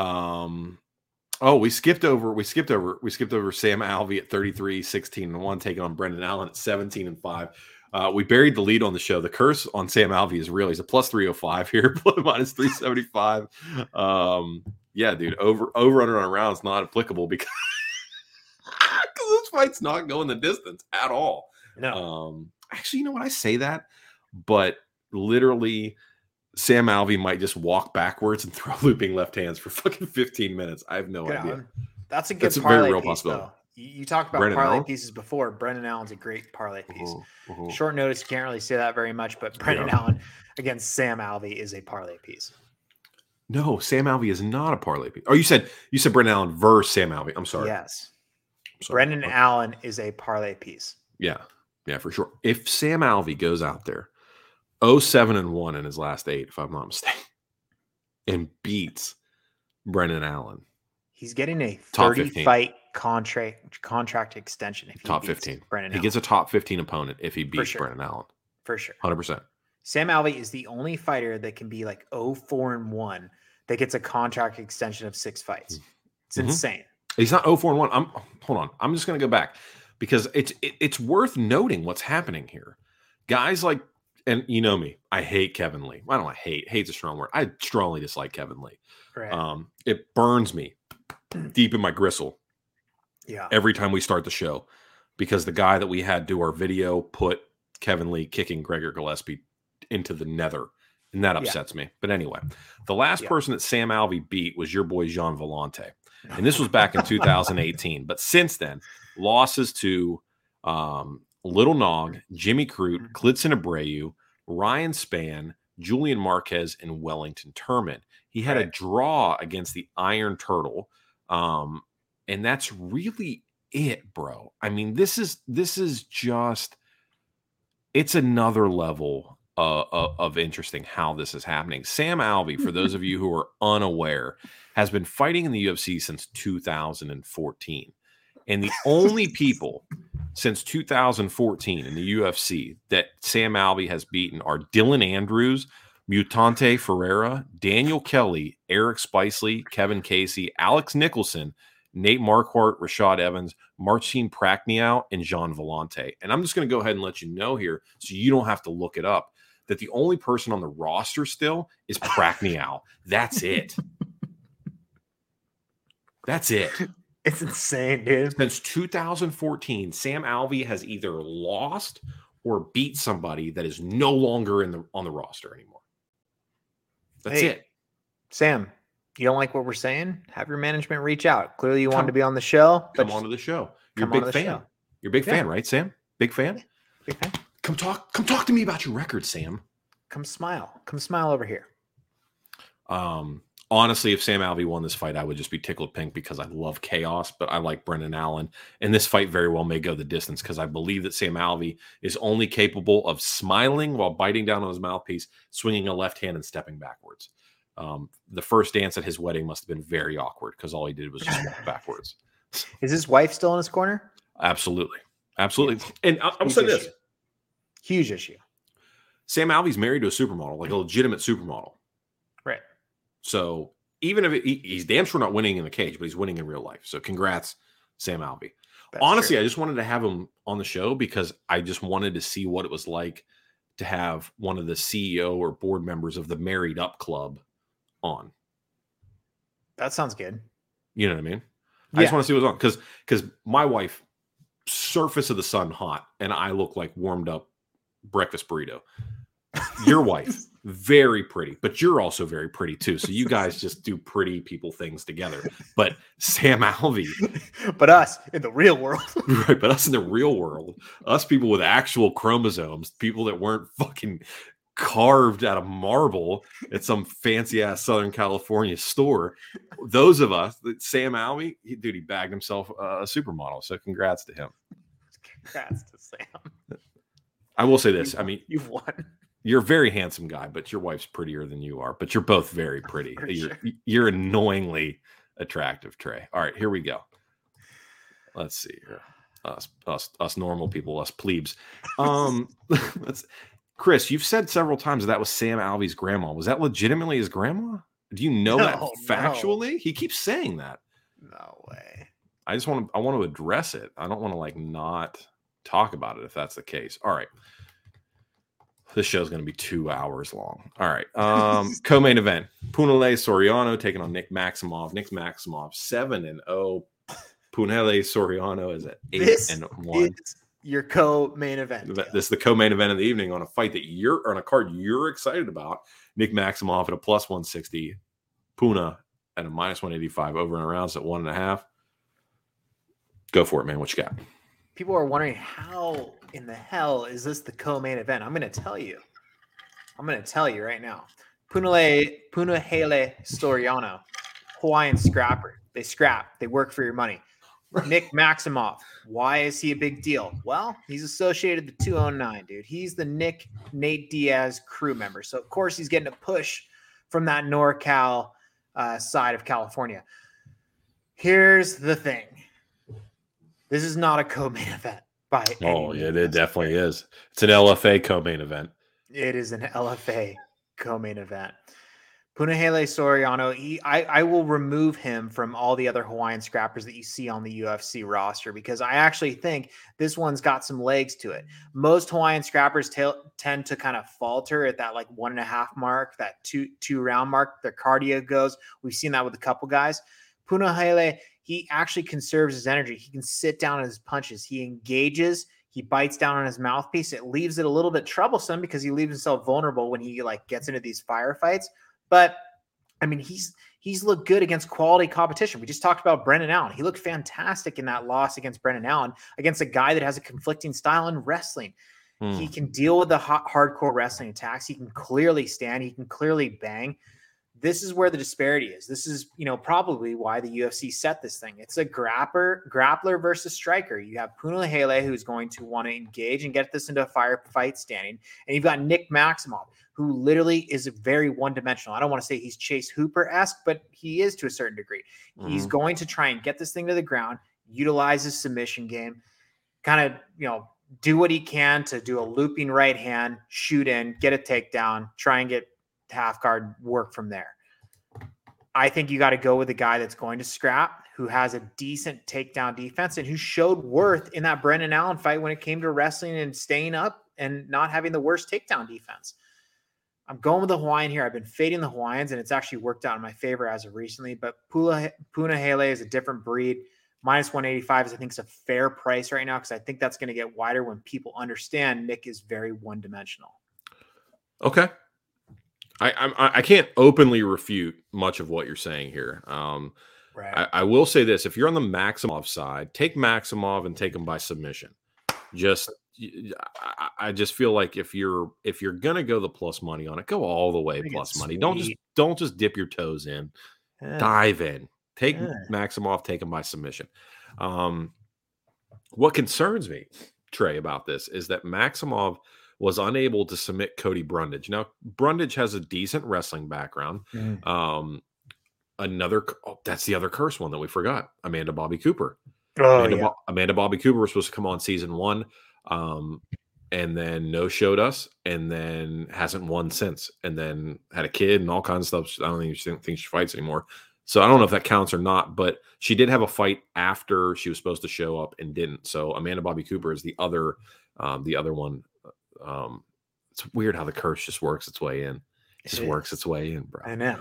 S2: Oh, we skipped over Sam Alvey at 33-16-1, taking on Brendan Allen at 17-5. We buried the lead on the show. The curse on Sam Alvey is real. He's a plus 305 here, minus 375. Yeah, dude, over under on a round is not applicable because this fight's not going the distance at all.
S3: No.
S2: Actually, you know what? I say that, but literally Sam Alvey might just walk backwards and throw looping left hands for fucking 15 minutes. I have no idea.
S3: That's a good
S2: That's a
S3: parlay
S2: very real
S3: piece,
S2: possibility.
S3: though. You talked about
S2: Brendan
S3: parlay
S2: Allen?
S3: pieces before. Brendan Allen's a great parlay piece.
S2: Uh-huh.
S3: Short notice, you can't really say that very much, but Brendan Allen against Sam Alvey is a parlay piece.
S2: No, Sam Alvey is not a parlay piece. Oh, you said Brendan Allen versus Sam Alvey. I'm sorry.
S3: Yes.
S2: I'm sorry.
S3: Brendan Allen is a parlay piece.
S2: Yeah, for sure. If Sam Alvey goes out there 0-7-1 in his last 8, if I'm not mistaken, and beats Brendan Allen,
S3: he's getting a
S2: Top
S3: 30 fight contract extension. If he
S2: top
S3: beats
S2: 15.
S3: Brendan
S2: He
S3: Allen.
S2: gets a top 15 opponent if he beats
S3: sure.
S2: Brendan Allen.
S3: For sure.
S2: 100%.
S3: Sam Alvey is the only fighter that can be like 0-4-1 that gets a contract extension of 6 fights. It's insane.
S2: He's not 0-4-1. Hold on. I'm just going to go back because it's worth noting what's happening here. Guys like, and you know me, I hate Kevin Lee. I don't know, hate's a strong word. I strongly dislike Kevin Lee.
S3: Right.
S2: It burns me deep in my gristle
S3: Yeah.
S2: every time we start the show because the guy that we had do our video put Kevin Lee kicking Gregor Gillespie into the nether, and that upsets me. But anyway, the last person that Sam Alvey beat was your boy Jean Vellante, and this was back in 2018. But since then, losses to Little Nog, Jimmy Crute, Klidson Abreu, Ryan Spann, Julian Marquez, and Wellington Turman. He had a draw against the Iron Turtle, and that's really it, bro. I mean, this is just, it's another level of interesting how this is happening. Sam Alvey, for those of you who are unaware, has been fighting in the UFC since 2014. And the only people since 2014 in the UFC that Sam Alvey has beaten are Dylan Andrews, Mutante Ferreira, Daniel Kelly, Eric Spicely, Kevin Casey, Alex Nicholson, Nate Marquardt, Rashad Evans, Marcin Prachniow, and Jean Vellante. And I'm just going to go ahead and let you know here so you don't have to look it up that the only person on the roster still is Prachniow. That's it. That's it.
S3: It's insane, dude.
S2: Since 2014, Sam Alvey has either lost or beat somebody that is no longer on the roster anymore. That's it.
S3: Sam, you don't like what we're saying? Have your management reach out. Clearly, you wanted to be on the show.
S2: Come on to the show. You're a big fan. You're a big fan, right, Sam? Big fan?
S3: Yeah, big fan.
S2: Come talk to me about your record, Sam.
S3: Come smile. Come smile over here.
S2: Honestly, if Sam Alvey won this fight, I would just be tickled pink because I love chaos, but I like Brendan Allen. And this fight very well may go the distance because I believe that Sam Alvey is only capable of smiling while biting down on his mouthpiece, swinging a left hand and stepping backwards. The first dance at his wedding must have been very awkward because all he did was just walk backwards.
S3: Is his wife still in his corner?
S2: Absolutely. And I'll say this.
S3: Huge issue.
S2: Sam Alvey's married to a supermodel, like a legitimate supermodel.
S3: Right.
S2: So even if he's damn sure not winning in the cage, but he's winning in real life. So congrats, Sam Alvey. Honestly, I just wanted to have him on the show because I just wanted to see what it was like to have one of the CEO or board members of the Married Up Club on.
S3: That sounds good.
S2: You know what I mean? I just want to see what's on because my wife, surface of the sun hot, and I look like warmed up breakfast burrito. Your wife, very pretty, but you're also very pretty too. So you guys just do pretty people things together. But Sam Alvey,
S3: but us in the real world,
S2: right? But us in the real world, us people with actual chromosomes, people that weren't fucking carved out of marble at some fancy ass Southern California store. Those of us, Sam Alvey, he bagged himself a supermodel. So congrats to him.
S3: Congrats to Sam.
S2: I will say this. I mean,
S3: you've won.
S2: You're a very handsome guy, but your wife's prettier than you are. But you're both very pretty. You're annoyingly attractive, Trey. All right, here we go. Let's see here. Us normal people, us plebes. Chris, you've said several times that was Sam Alvey's grandma. Was that legitimately his grandma? Do you know that factually? No. He keeps saying that.
S3: No way.
S2: I want to address it. I don't want to not talk about it if that's the case. All right. This show's going to be 2 hours long. All right. Co-main event. Punahele Soriano taking on Nick Maximov. Nick Maximov 7-0. Punahele Soriano is at 8-1.
S3: Is your co-main event.
S2: This is the co-main event of the evening on a fight that on a card you're excited about. Nick Maximov at a +160. Puna at a -185. Over and around at 1.5. Go for it, man. What you got?
S3: People are wondering how in the hell is this the co-main event? I'm going to tell you. Right now. Punahele Soriano, Hawaiian scrapper. They scrap. They work for your money. Nick Maximov. Why is he a big deal? Well, he's associated with the 209, dude. He's the Nate Diaz crew member. So, of course, he's getting a push from that NorCal side of California. Here's the thing. This is not a co-main event by any means.
S2: It definitely is. It's an LFA co-main event.
S3: It is an LFA co-main event. Punahele Soriano, I will remove him from all the other Hawaiian scrappers that you see on the UFC roster because I actually think this one's got some legs to it. Most Hawaiian scrappers tend to kind of falter at that 1.5 mark, that two round mark. Their cardio goes. We've seen that with a couple guys. Punahele, he actually conserves his energy. He can sit down on his punches. He engages. He bites down on his mouthpiece. It leaves it a little bit troublesome because he leaves himself vulnerable when he gets into these firefights. But I mean, he's looked good against quality competition. We just talked about Brendan Allen. He looked fantastic in that loss against Brendan Allen, against a guy that has a conflicting style in wrestling. He can deal with the hardcore wrestling attacks. He can clearly stand. He can clearly bang. This is where the disparity is. This is, probably why the UFC set this thing. It's a grappler versus striker. You have Punahele, who's going to want to engage and get this into a firefight standing. And you've got Nick Maximov, who literally is very one-dimensional. I don't want to say he's Chase Hooper-esque, but he is to a certain degree. He's going to try and get this thing to the ground, utilize his submission game, kind of, do what he can to do a looping right hand, shoot in, get a takedown, try and get half guard work from there. I think you got to go with a guy that's going to scrap, who has a decent takedown defense and who showed worth in that Brendan Allen fight when it came to wrestling and staying up and not having the worst takedown defense. I'm going with the Hawaiian here. I've been fading the Hawaiians and it's actually worked out in my favor as of recently, but Punahele is a different breed. Minus 185 is, I think, is a fair price right now because I think that's going to get wider when people understand Nick is very one-dimensional.
S2: Okay. I can't openly refute much of what you're saying here.
S3: Right.
S2: I will say this: if you're on the Maximov side, take Maximov and take him by submission. I just feel like if you're gonna go the plus money on it, go all the way plus money. Don't just dip your toes in. Dive in. Take Maximov, take him by submission. What concerns me, Trey, about this is that Maximov was unable to submit Cody Brundage. Now, Brundage has a decent wrestling background. That's the other curse one that we forgot. Amanda Bobby Cooper. Amanda Bobby Cooper was supposed to come on season 1, and then no-showed us, and then hasn't won since, and then had a kid and all kinds of stuff. I don't think she fights anymore. So I don't know if that counts or not, but she did have a fight after she was supposed to show up and didn't. So Amanda Bobby Cooper is the other one. It's weird how the curse just works its way in. Works its way in, bro.
S3: I know.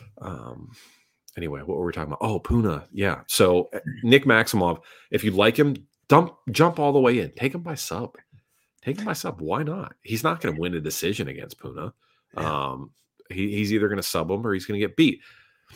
S2: Anyway, what were we talking about? Oh, Puna. Yeah. So Nick Maximov, if you like him, jump all the way in. Take him by sub. Why not? He's not going to win a decision against Puna. Yeah. He's either going to sub him or he's going to get beat.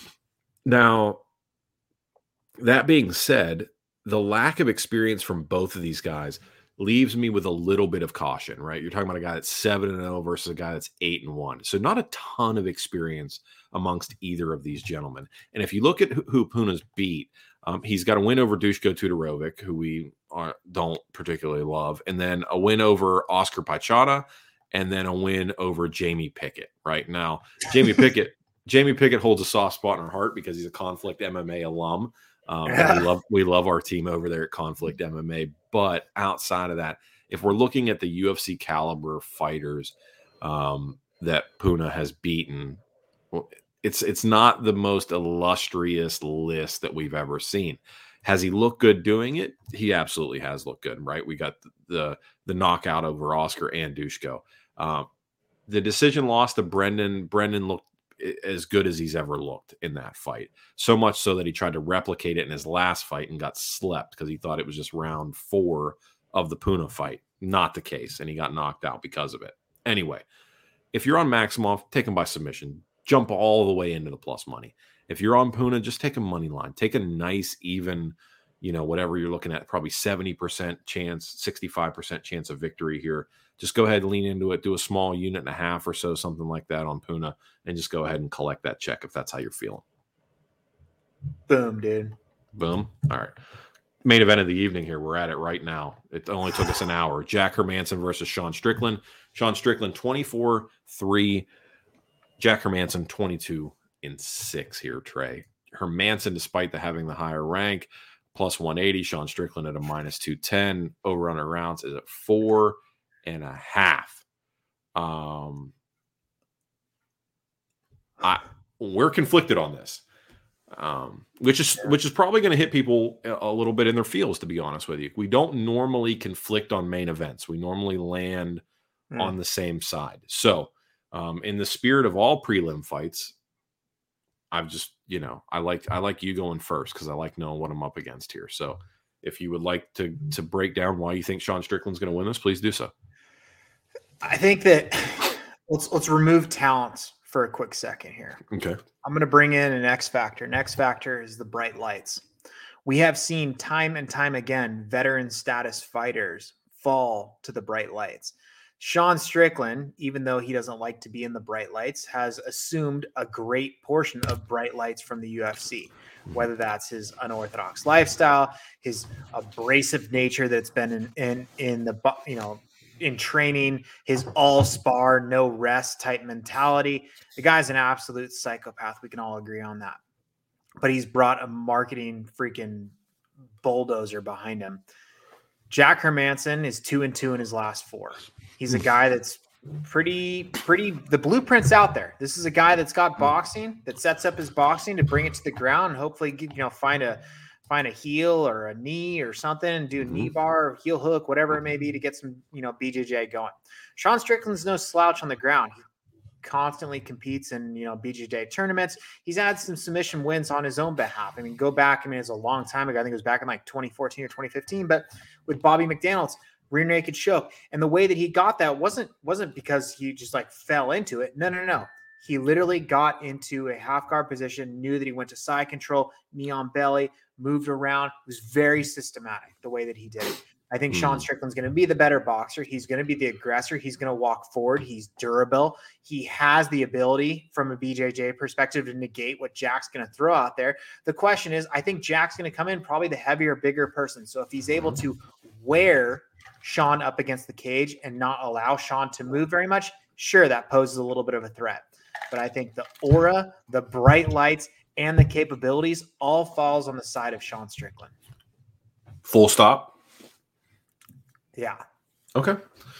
S2: Now, that being said, the lack of experience from both of these guys leaves me with a little bit of caution, right? You're talking about a guy that's 7-0 versus a guy that's 8-1. So not a ton of experience amongst either of these gentlemen. And if you look at who Puna's beat, he's got a win over Dushko Tudorovic, who we don't particularly love, and then a win over Oscar Pichata, and then a win over Jamie Pickett. Right now, Jamie Pickett holds a soft spot in our heart because he's a Conflict MMA alum. We love our team over there at Conflict MMA. But outside of that, if we're looking at the UFC caliber fighters that Puna has beaten, it's not the most illustrious list that we've ever seen. Has he looked good doing it? He absolutely has looked good, right? We got the knockout over Oscar and Dushko. The decision loss to Brendan. Brendan looked as good as he's ever looked in that fight. So much so that he tried to replicate it in his last fight and got slept because he thought it was just round 4 of the Puna fight. Not the case. And he got knocked out because of it. Anyway, if you're on Maximov, take him by submission. Jump all the way into the plus money. If you're on Puna, just take a money line. Take a nice, even, whatever you're looking at, probably 70% chance, 65% chance of victory here. Just go ahead and lean into it. Do a small unit and a half or so, something like that on Puna, and just go ahead and collect that check if that's how you're feeling.
S3: Boom, dude.
S2: Boom. All right. Main event of the evening here. We're at it right now. It only took us an hour. Jack Hermansson versus Sean Strickland. Sean Strickland 24-3. Jack Hermansson 22-6 here, Trey. Hermansson, despite having the higher rank, plus 180. Sean Strickland at a minus 210. Over under rounds is at 4.5. We're conflicted on this, which is probably going to hit people a little bit in their feels, to be honest with you. We don't normally conflict on main events. We normally land on the same side. So in the spirit of all prelim fights, I've just, I like you going first because I like knowing what I'm up against here. So if you would like to break down why you think Sean Strickland's going to win this, please do so.
S3: I think that let's remove talents for a quick second here.
S2: Okay.
S3: I'm going to bring in an X factor. An X factor is the bright lights. We have seen time and time again veteran status fighters fall to the bright lights. Sean Strickland, even though he doesn't like to be in the bright lights, has assumed a great portion of bright lights from the UFC, whether that's his unorthodox lifestyle, his abrasive nature that's been in training, his all spar, no rest type mentality. The guy's an absolute psychopath. We can all agree on that. But he's brought a marketing freaking bulldozer behind him. Jack Hermansson is 2-2 in his last 4. He's a guy that's pretty, the blueprint's out there. This is a guy that's got boxing, that sets up his boxing to bring it to the ground and hopefully, find a heel or a knee or something and do a knee bar, or heel hook, whatever it may be to get some, BJJ going. Sean Strickland's no slouch on the ground. constantly competes in, BJJ tournaments. He's had some submission wins on his own behalf. I mean, go back. I mean, it's a long time ago. I think it was back in like 2014 or 2015, but with Bobby McDaniel's rear naked choke. And the way that he got that wasn't because he just like fell into it. No. He literally got into a half guard position, knew that he went to side control, knee on belly, moved around. It was very systematic the way that he did it. I think Sean Strickland's going to be the better boxer. He's going to be the aggressor. He's going to walk forward. He's durable. He has the ability from a BJJ perspective to negate what Jack's going to throw out there. The question is, I think Jack's going to come in probably the heavier, bigger person. So if he's able to wear Sean up against the cage and not allow Sean to move very much, sure, that poses a little bit of a threat. But I think the aura, the bright lights, and the capabilities all falls on the side of Sean Strickland.
S2: Full stop.
S3: Yeah.
S2: Okay.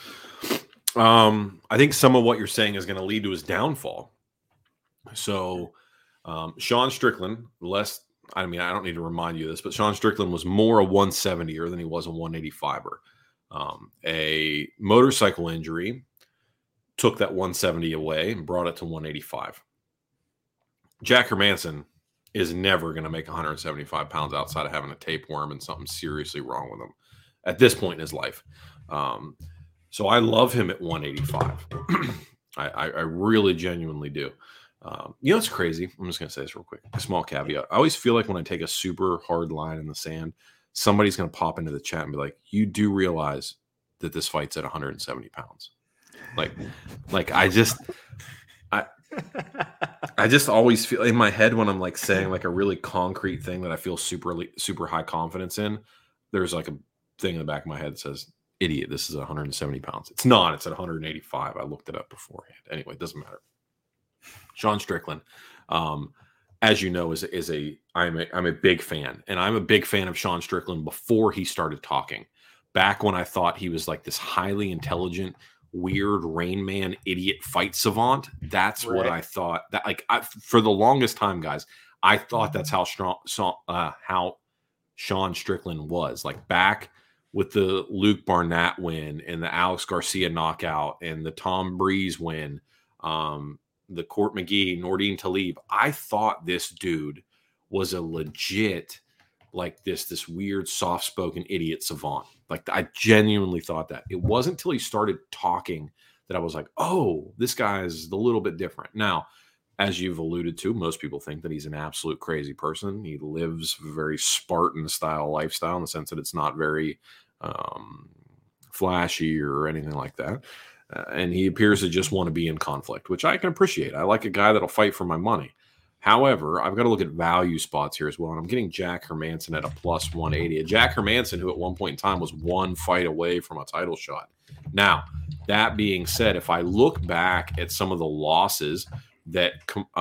S2: I think some of what you're saying is going to lead to his downfall. So Sean Strickland, I don't need to remind you of this, but Sean Strickland was more a 170er than he was a 185er. A motorcycle injury took that 170 away and brought it to 185. Jack Hermansson is never going to make 175 pounds outside of having a tapeworm and something seriously wrong with him at this point in his life. So I love him at 185. I really genuinely do. It's crazy. I'm just going to say this real quick. A small caveat. I always feel like when I take a super hard line in the sand, somebody's going to pop into the chat and be like, you do realize that this fight's at 170 pounds. I just always feel in my head when I'm like saying like a really concrete thing that I feel super high confidence in, there's like a thing in the back of my head that says, idiot, this is 170 pounds. It's not. It's at 185. I looked it up beforehand. Anyway, it doesn't matter. Sean Strickland, as you know, I'm a big fan, and I'm a big fan of Sean Strickland before he started talking. Back when I thought he was like this highly intelligent, weird Rain Man idiot fight savant. That's right. What I thought. That for the longest time, guys, I thought that's how Sean Strickland was. Like back with the Luke Barnett win and the Alex Garcia knockout and the Tom Breeze win, the Court McGee, Nordine Talib. I thought this dude was a legit, like this weird, soft-spoken idiot savant. Like I genuinely thought that. It wasn't until he started talking that I was like, oh, this guy is a little bit different. Now, as you've alluded to, most people think that he's an absolute crazy person. He lives a very Spartan-style lifestyle in the sense that it's not very flashy or anything like that. And he appears to just want to be in conflict, which I can appreciate. I like a guy that'll fight for my money. However, I've got to look at value spots here as well. And I'm getting Jack Hermansson at a plus 180. A Jack Hermansson who at one point in time was one fight away from a title shot. Now, that being said, if I look back at some of the losses that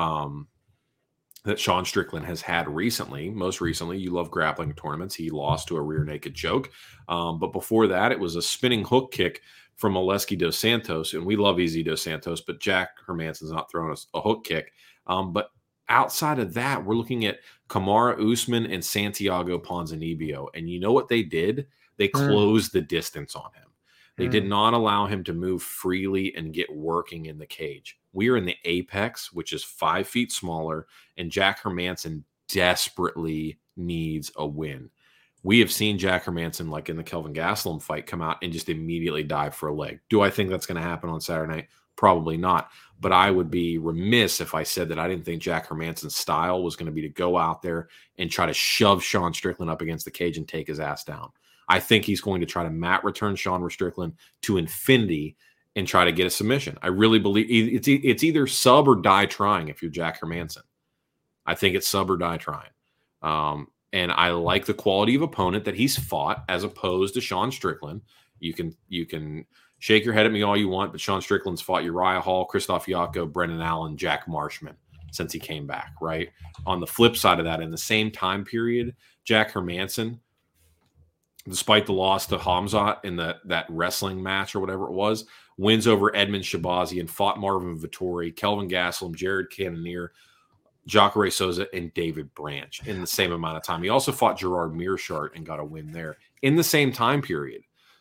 S2: Sean Strickland has had recently, most recently, you love grappling tournaments. He lost to a rear naked choke. But before that, it was a spinning hook kick from Oleski Dos Santos. And we love Easy Dos Santos, but Jack Hermansson's not throwing a hook kick. But outside of that, we're looking at Kamaru Usman and Santiago Ponzinibbio. And you know what they did? They closed the distance on him. They did not allow him to move freely and get working in the cage. We are in the apex, which is 5 feet smaller, and Jack Hermansson desperately needs a win. We have seen Jack Hermansson, like in the Kelvin Gastelum fight, come out and just immediately dive for a leg. Do I think that's going to happen on Saturday night? Probably not. But I would be remiss if I said that I didn't think Jack Hermansson's style was going to be to go out there and try to shove Sean Strickland up against the cage and take his ass down. I think he's going to try to mat return Sean Strickland to infinity and try to get a submission. I really believe it's either sub or die trying if you're Jack Hermansson. I think it's sub or die trying. And I like the quality of opponent that he's fought as opposed to Sean Strickland. You can shake your head at me all you want, but Sean Strickland's fought Uriah Hall, Christoph Yako, Brendan Allen, Jack Marshman since he came back, right? On the flip side of that, in the same time period, Jack Hermansson, despite the loss to Hamzat in that wrestling match or whatever it was, wins over Edmund Shabazian, fought Marvin Vettori, Kelvin Gastelum, Jared Cannonier, Jacare Souza, and David Branch in the same amount of time. He also fought Gerard Meerschaert and got a win there in the same time period.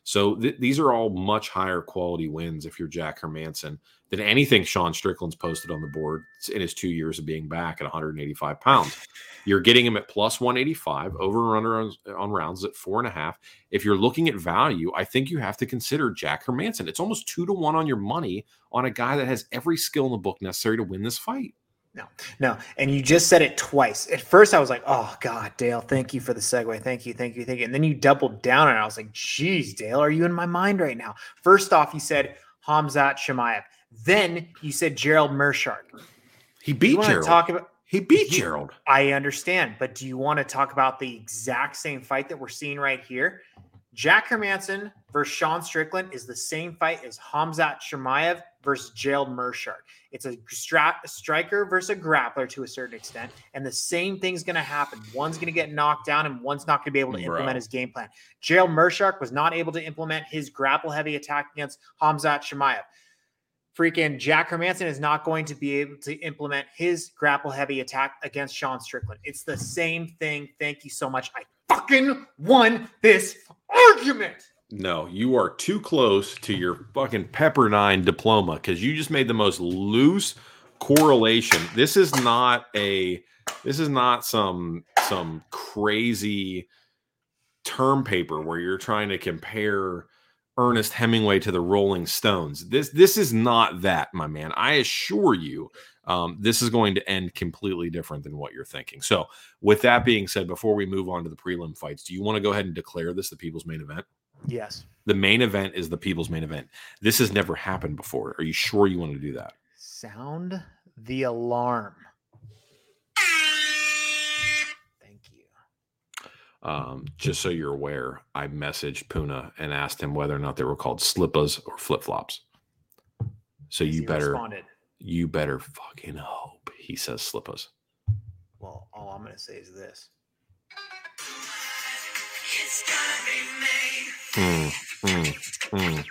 S2: So these are all much higher quality wins if you're Jack Hermanson than anything Sean Strickland's posted on the board in his 2 years of being back at 185 pounds. You're getting him at plus 185, over and under on rounds at 4.5. If you're looking at value, I think you have to consider Jack Hermanson. It's almost 2-1 on your money on a guy that has every skill in the book necessary to win this fight.
S3: No. And you just said it twice. At first I was like, oh God, Dale, thank you for the segue. Thank you. And then you doubled down and I was like, geez, Dale, are you in my mind right now? First off, you said Khamzat Chimaev. Then you said Gerald Meerschaert.
S2: He beat Gerald. He beat Gerald.
S3: I understand. But do you want to talk about the exact same fight that we're seeing right here? Jack Hermanson versus Sean Strickland is the same fight as Khamzat Chimaev versus Gerald Meerschaert. It's a striker versus a grappler to a certain extent, and the same thing's going to happen. One's going to get knocked down, and one's not going to be able to implement his game plan. Gerald Meerschaert was not able to implement his grapple-heavy attack against Khamzat Chimaev. Freaking Jack Hermanson is not going to be able to implement his grapple-heavy attack against Sean Strickland. It's the same thing. Thank you so much. I fucking won this argument.
S2: No, you are too close to your fucking Pepperdine diploma because you just made the most loose correlation. This is not some crazy term paper where you're trying to compare Ernest Hemingway to the Rolling Stones. This is not that, my man. I assure you, this is going to end completely different than what you're thinking. So with that being said, before we move on to the prelim fights, do you want to go ahead and declare this the people's main event?
S3: Yes.
S2: The main event is the people's main event. This has never happened before. Are you sure you want to do that?
S3: Sound the alarm. Thank you.
S2: Just so you're aware, I messaged Puna and asked him whether or not they were called slippas or flip-flops. So you better fucking hope he says slippas.
S3: Well, all I'm going to say is this.
S4: It's gotta be made.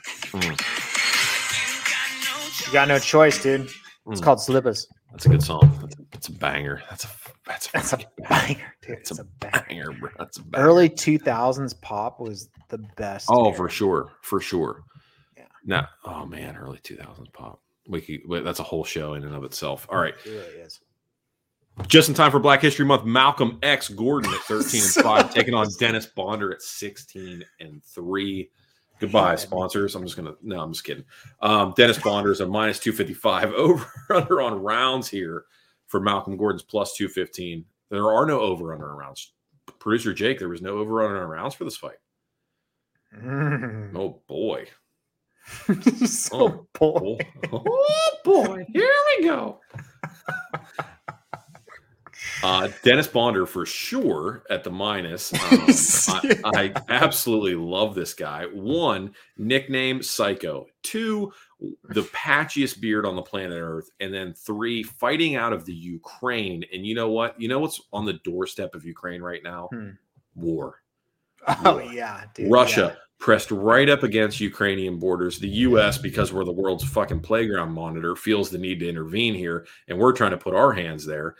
S3: You got no choice, dude. It's called Slippas.
S2: That's a good song. That's a banger. That's a
S3: banger, dude.
S2: It's a banger, bro. That's a banger.
S3: Early 2000s pop was the best.
S2: Oh, for sure.
S3: Yeah.
S2: No. Oh man, early 2000s pop. That's a whole show in and of itself. All right.
S3: It really is.
S2: Just in time for Black History Month, Malcolm X Gordon at 13-5, taking on Dennis Bonder at 16-3. Goodbye, sponsors. I'm just kidding. Dennis Bonder is a minus 255 over under on rounds here for Malcolm Gordon's plus 215. There are no over under on rounds. Producer Jake, there was no over under on rounds for this fight. Oh boy.
S3: Boy.
S2: Oh boy. Here we go. Dennis Bonder for sure at the minus. I absolutely love this guy. 1, nickname Psycho. 2, the patchiest beard on the planet Earth. And then 3, fighting out of the Ukraine. And you know what? You know what's on the doorstep of Ukraine right now? War.
S3: Oh, yeah. Dude,
S2: Russia pressed right up against Ukrainian borders. The U.S., because we're the world's fucking playground monitor, feels the need to intervene here. And we're trying to put our hands there.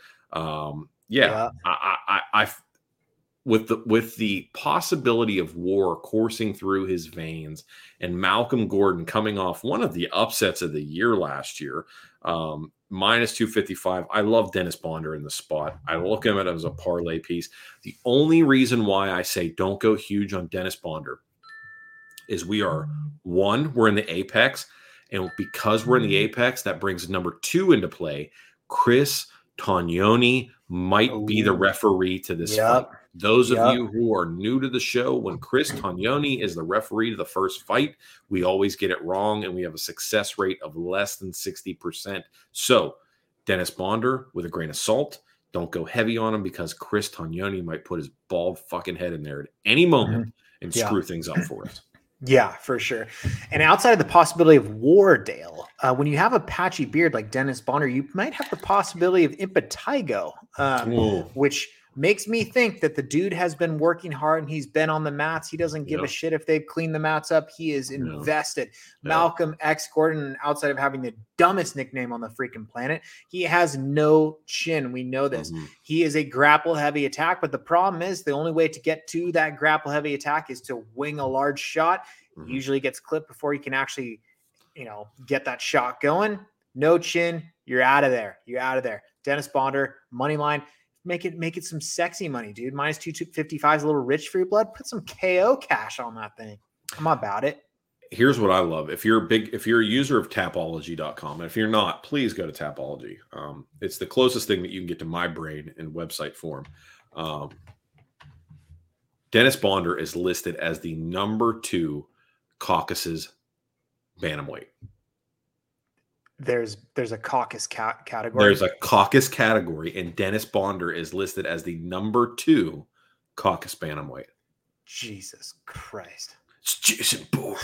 S2: I with the possibility of war coursing through his veins and Malcolm Gordon coming off one of the upsets of the year last year, minus 255. I love Dennis Bonder in the spot. I look at it as a parlay piece. The only reason why I say don't go huge on Dennis Bonder is we're in the apex, and because we're in the apex, that brings number 2 into play. Chris Tognoni might be the referee to this fight. Those of you who are new to the show, when Chris Tognoni is the referee to the first fight, we always get it wrong, and we have a success rate of less than 60%. So, Dennis Bonder, with a grain of salt, don't go heavy on him because Chris Tognoni might put his bald fucking head in there at any moment and screw things up for us.
S3: Yeah, for sure. And outside of the possibility of war, Dale, when you have a patchy beard like Dennis Bonder, you might have the possibility of impetigo, which makes me think that the dude has been working hard and he's been on the mats. He doesn't give a shit if they've cleaned the mats up. He is invested. Malcolm X Gordon, outside of having the dumbest nickname on the freaking planet, he has no chin. We know this. He is a grapple heavy attack, but the problem is the only way to get to that grapple heavy attack is to wing a large shot. He usually gets clipped before you can actually, get that shot going. No chin, you're out of there. You're out of there. Dennis Bonder, money line. Make it some sexy money, dude. Minus 255 is a little rich for your blood. Put some KO cash on that thing. I'm about it.
S2: Here's what I love. If you're a user of Tapology.com, and if you're not, please go to Tapology. It's the closest thing that you can get to my brain in website form. Dennis Bonder is listed as the number 2 Caucasus bantamweight.
S3: There's a caucus category.
S2: There's a caucus category, and Dennis Bonder is listed as the number 2 Caucus bantamweight.
S3: Jesus Christ.
S2: It's Jason Bourne.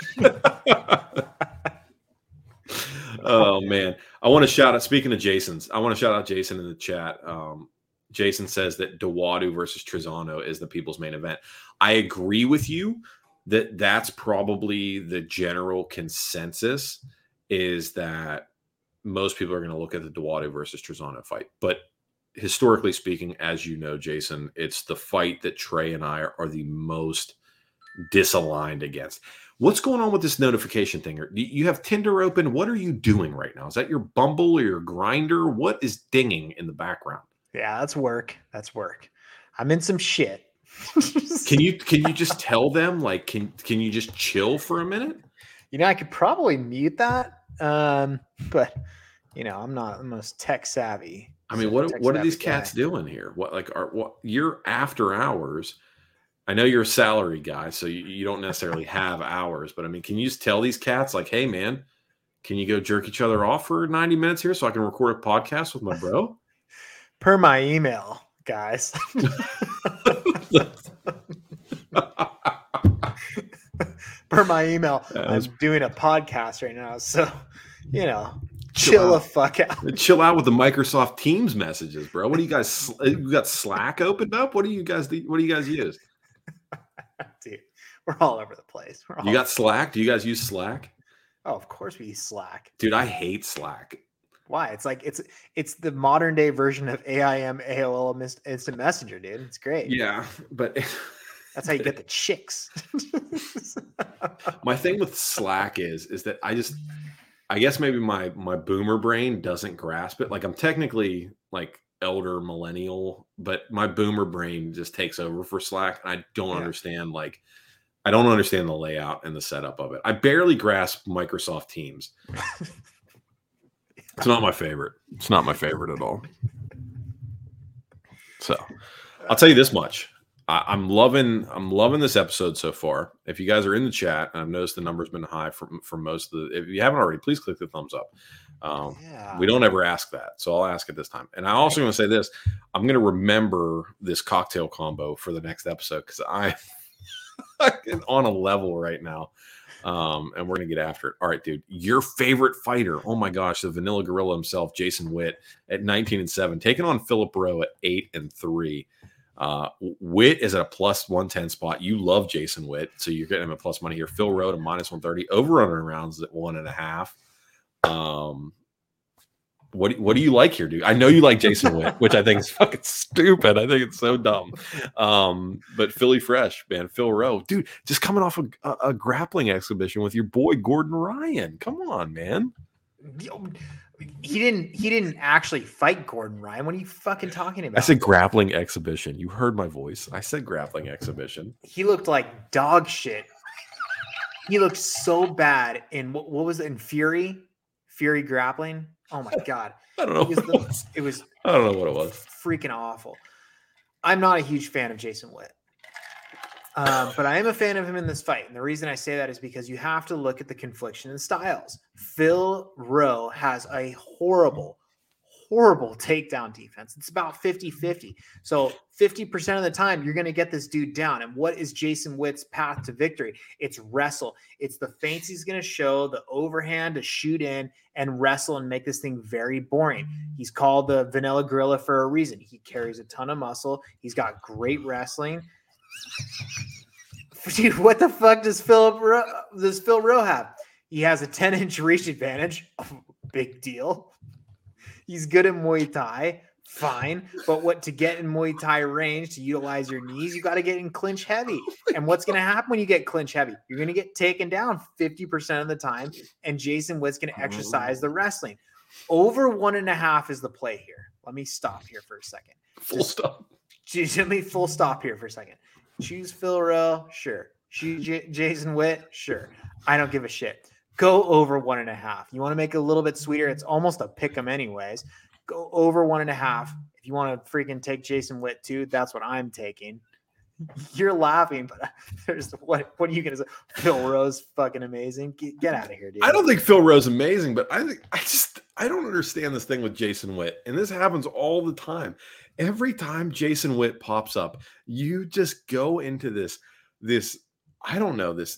S2: Oh, man. I want to shout out, speaking of Jason's, I want to shout out Jason in the chat. Jason says that Dawadu versus Trizano is the people's main event. I agree with you that that's probably the general consensus, is that most people are going to look at the Dawadu versus Trizano fight. But historically speaking, as you know, Jason, it's the fight that Trey and I are the most disaligned against. What's going on with this notification thing? You have Tinder open. What are you doing right now? Is that your Bumble or your Grindr? What is dinging in the background?
S3: Yeah, that's work. That's work. I'm in some shit.
S2: Can you just tell them, like, can you just chill for a minute?
S3: I could probably mute that. But I'm not the most tech savvy.
S2: I mean, what are these cats doing here? What you're after hours? I know you're a salary guy, so you don't necessarily have hours, but I mean, can you just tell these cats, like, hey man, can you go jerk each other off for 90 minutes here so I can record a podcast with my bro?
S3: Per my email, guys. Per my email, I'm doing a podcast right now, so chill the fuck out.
S2: Chill out with the Microsoft Teams messages, bro. What do you guys? You got Slack opened up? What do you guys use?
S3: Dude, we're all over the place.
S2: You got Slack? Do you guys use Slack?
S3: Oh, of course we use Slack.
S2: Dude, I hate Slack.
S3: Why? It's like it's the modern day version of AIM AOL Instant Messenger, dude. It's great.
S2: Yeah, but
S3: that's how you get the chicks.
S2: My thing with Slack is that I guess maybe my boomer brain doesn't grasp it. Like, I'm technically like elder millennial, but my boomer brain just takes over for Slack, and I don't understand. Like, I don't understand the layout and the setup of it. I barely grasp Microsoft Teams. It's not my favorite. It's not my favorite at all. So I'll tell you this much. I'm loving this episode so far. If you guys are in the chat, and I've noticed the number's been high for most of the, if you haven't already, please click the thumbs up. We don't ever ask that, so I'll ask it this time. And I also want to say this: I'm going to remember this cocktail combo for the next episode, because I'm on a level right now. And we're going to get after it. All right, dude, your favorite fighter. Oh my gosh. The Vanilla Gorilla himself, Jason Witt, at 19-7, taking on Philip Rowe at 8-3. Witt is at a plus 110 spot. You love Jason Witt, so you're getting him a plus money here. Phil Rowe to minus 130, over under rounds at 1.5. What do you like here, dude? I know you like Jason Witt, which I think is fucking stupid. I think it's so dumb. But Philly fresh, man. Phil Rowe, dude, just coming off a grappling exhibition with your boy Gordon Ryan. Come on, man.
S3: He didn't actually fight Gordon Ryan. What are you fucking talking about?
S2: I said grappling exhibition. You heard my voice. I said grappling exhibition.
S3: He looked like dog shit. He looked so bad in what was it, in Fury grappling? Oh my God.
S2: I don't know.
S3: It was
S2: I don't know what it was.
S3: Freaking awful. I'm not a huge fan of Jason Witt. But I am a fan of him in this fight. And the reason I say that is because you have to look at the confliction in styles. Phil Rowe has a horrible takedown defense. It's about 50-50. So 50% of the time, you're going to get this dude down. And what is Jason Witt's path to victory? It's wrestle. It's the feints he's going to show, the overhand to shoot in and wrestle and make this thing very boring. He's called the Vanilla Gorilla for a reason. He carries a ton of muscle. He's got great wrestling. Dude, what the fuck does Phil Rowe have? He has a 10-inch reach advantage. Big deal. He's good at Muay Thai. Fine. But to get in Muay Thai range, to utilize your knees, you got to get in clinch heavy. And what's going to happen when you get clinch heavy? You're going to get taken down 50% of the time, and Jason Witt's going to exercise the wrestling. Over 1.5 is the play here. Let me stop here for a second.
S2: Full stop.
S3: Let me full stop here for a second. Choose Phil Rowe, sure. Choose Jason Witt, sure. I don't give a shit. Go over 1.5. You want to make it a little bit sweeter? It's almost a pick 'em anyways. Go over 1.5. If you want to freaking take Jason Witt too, that's what I'm taking. You're laughing, but there's what are you gonna say? Phil Rowe's fucking amazing. Get out of here, dude.
S2: I don't think Phil Rowe's amazing, but I don't understand this thing with Jason Witt, and this happens all the time. Every time Jason Witt pops up, you just go into this I don't know, this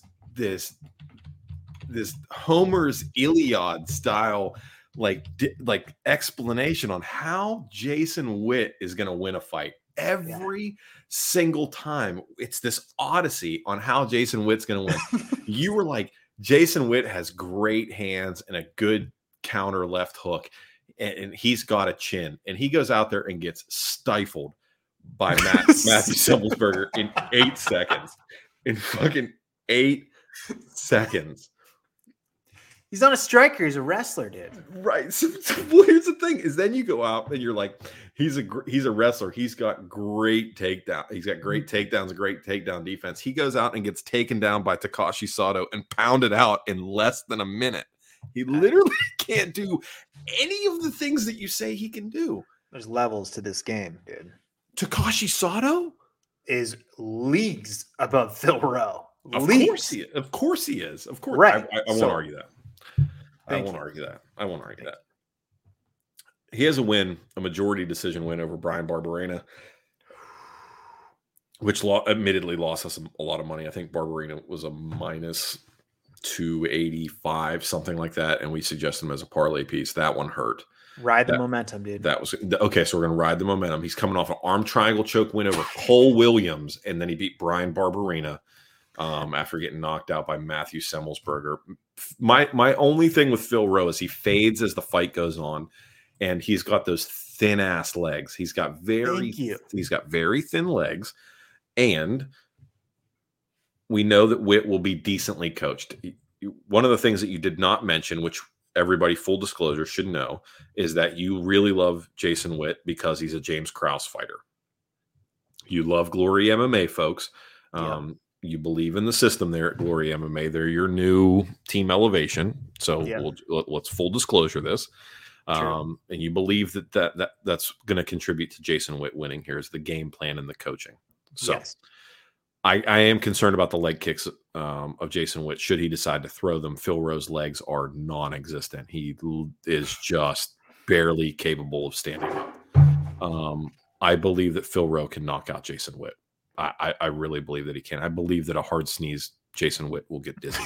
S2: Homer's Iliad style like explanation on how Jason Witt is going to win a fight. Every single time it's this odyssey on how Jason Witt's going to win. You were like, Jason Witt has great hands and a good counter left hook, and he's got a chin, and he goes out there and gets stifled by Matthew Semelsberger in 8 seconds. In fucking 8 seconds.
S3: He's not a striker. He's a wrestler, dude.
S2: Right. So well, here's the thing: is then you go out and you're like, he's a wrestler. He's got great takedown. He's got great takedowns, a great takedown defense. He goes out and gets taken down by Takashi Sato and pounded out in less than a minute. He literally can't do any of the things that you say he can do.
S3: There's levels to this game, dude.
S2: Takashi Sato
S3: is leagues above Phil Rowe.
S2: Of course he is. Of course.
S3: Right.
S2: I won't argue that. I won't argue that. He has a majority decision win over Brian Barberena, which admittedly lost us a lot of money. I think Barberena was a minus 285, something like that, and we suggested him as a parlay piece. That one hurt.
S3: Ride the momentum, dude.
S2: That was okay. So we're going to ride the momentum. He's coming off an arm triangle choke win over Cole Williams, and then he beat Brian Barberena after getting knocked out by Matthew Semelsberger. My only thing with Phil Rowe is he fades as the fight goes on, and he's got those thin ass legs. He's got very thin legs, and we know that Witt will be decently coached. One of the things that you did not mention, which everybody, full disclosure, should know, is that you really love Jason Witt because he's a James Krause fighter. You love Glory MMA, folks. You believe in the system there at Glory MMA. They're your new Team Elevation. So let's full disclosure this. And you believe that's going to contribute to Jason Witt winning. Here's the game plan and the coaching. So I am concerned about the leg kicks of Jason Witt. Should he decide to throw them, Phil Rowe's legs are non-existent. He is just barely capable of standing up. I believe that Phil Rowe can knock out Jason Witt. I really believe that he can. I believe that a hard sneeze, Jason Witt will get dizzy.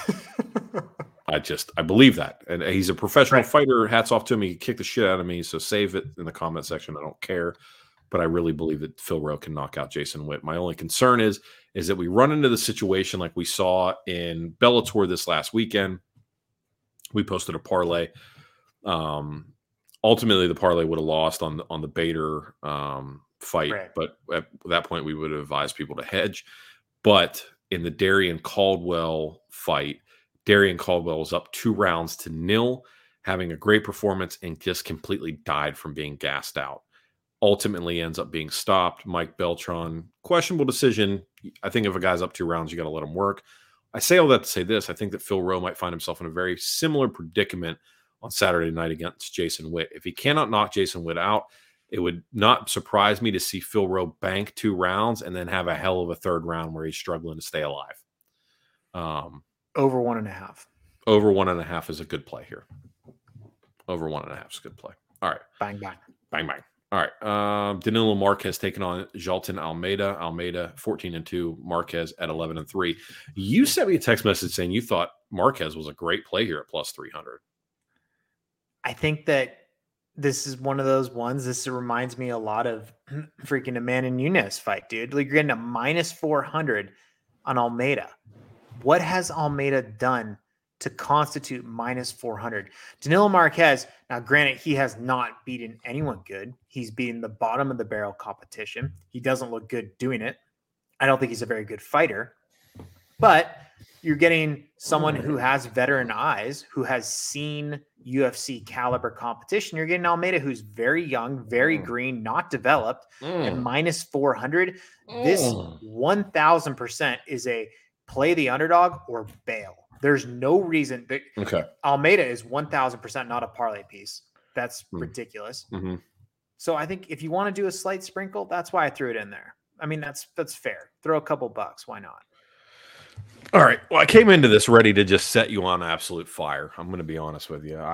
S2: I believe that. And he's a professional fighter. Hats off to him. He kicked the shit out of me. So save it in the comment section. I don't care. But I really believe that Phil Rowe can knock out Jason Witt. My only concern is that we run into the situation like we saw in Bellator this last weekend. We posted a parlay. Ultimately, the parlay would have lost on the Bader fight. Right. But at that point, we would have advised people to hedge. But in the Darian Caldwell fight, Darian Caldwell was up 2-0, having a great performance, and just completely died from being gassed out. Ultimately ends up being stopped. Mike Beltran, questionable decision. I think if a guy's up 2 rounds, you got to let him work. I say all that to say this. I think that Phil Rowe might find himself in a very similar predicament on Saturday night against Jason Witt. If he cannot knock Jason Witt out, it would not surprise me to see Phil Rowe bank 2 rounds and then have a hell of a 3rd round where he's struggling to stay alive.
S3: Over 1.5.
S2: Over 1.5 is a good play here. Over 1.5 is a good play. All right.
S3: Bang, bang.
S2: Bang, bang. All right. Danilo Marquez taking on Jalton Almeida. Almeida 14-2. Marquez at 11-3. You sent me a text message saying you thought Marquez was a great play here at plus 300.
S3: I think that this is one of those ones. This reminds me a lot of freaking Amanda Nunes fight, dude. Like, you're getting a minus 400 on Almeida. What has Almeida done to constitute minus 400. Danilo Marquez, now granted, he has not beaten anyone good. He's beaten the bottom of the barrel competition. He doesn't look good doing it. I don't think he's a very good fighter, but you're getting someone who has veteran eyes, who has seen UFC caliber competition. You're getting Almeida, who's very young, very green, not developed, and minus 400. This 1000% is a play the underdog or bail. There's no reason that Almeida is 1000% not a parlay piece. That's ridiculous. So I think if you want to do a slight sprinkle, that's why I threw it in there. I mean, that's fair. Throw a couple bucks. Why not?
S2: All right. Well, I came into this ready to just set you on absolute fire. I'm going to be honest with you.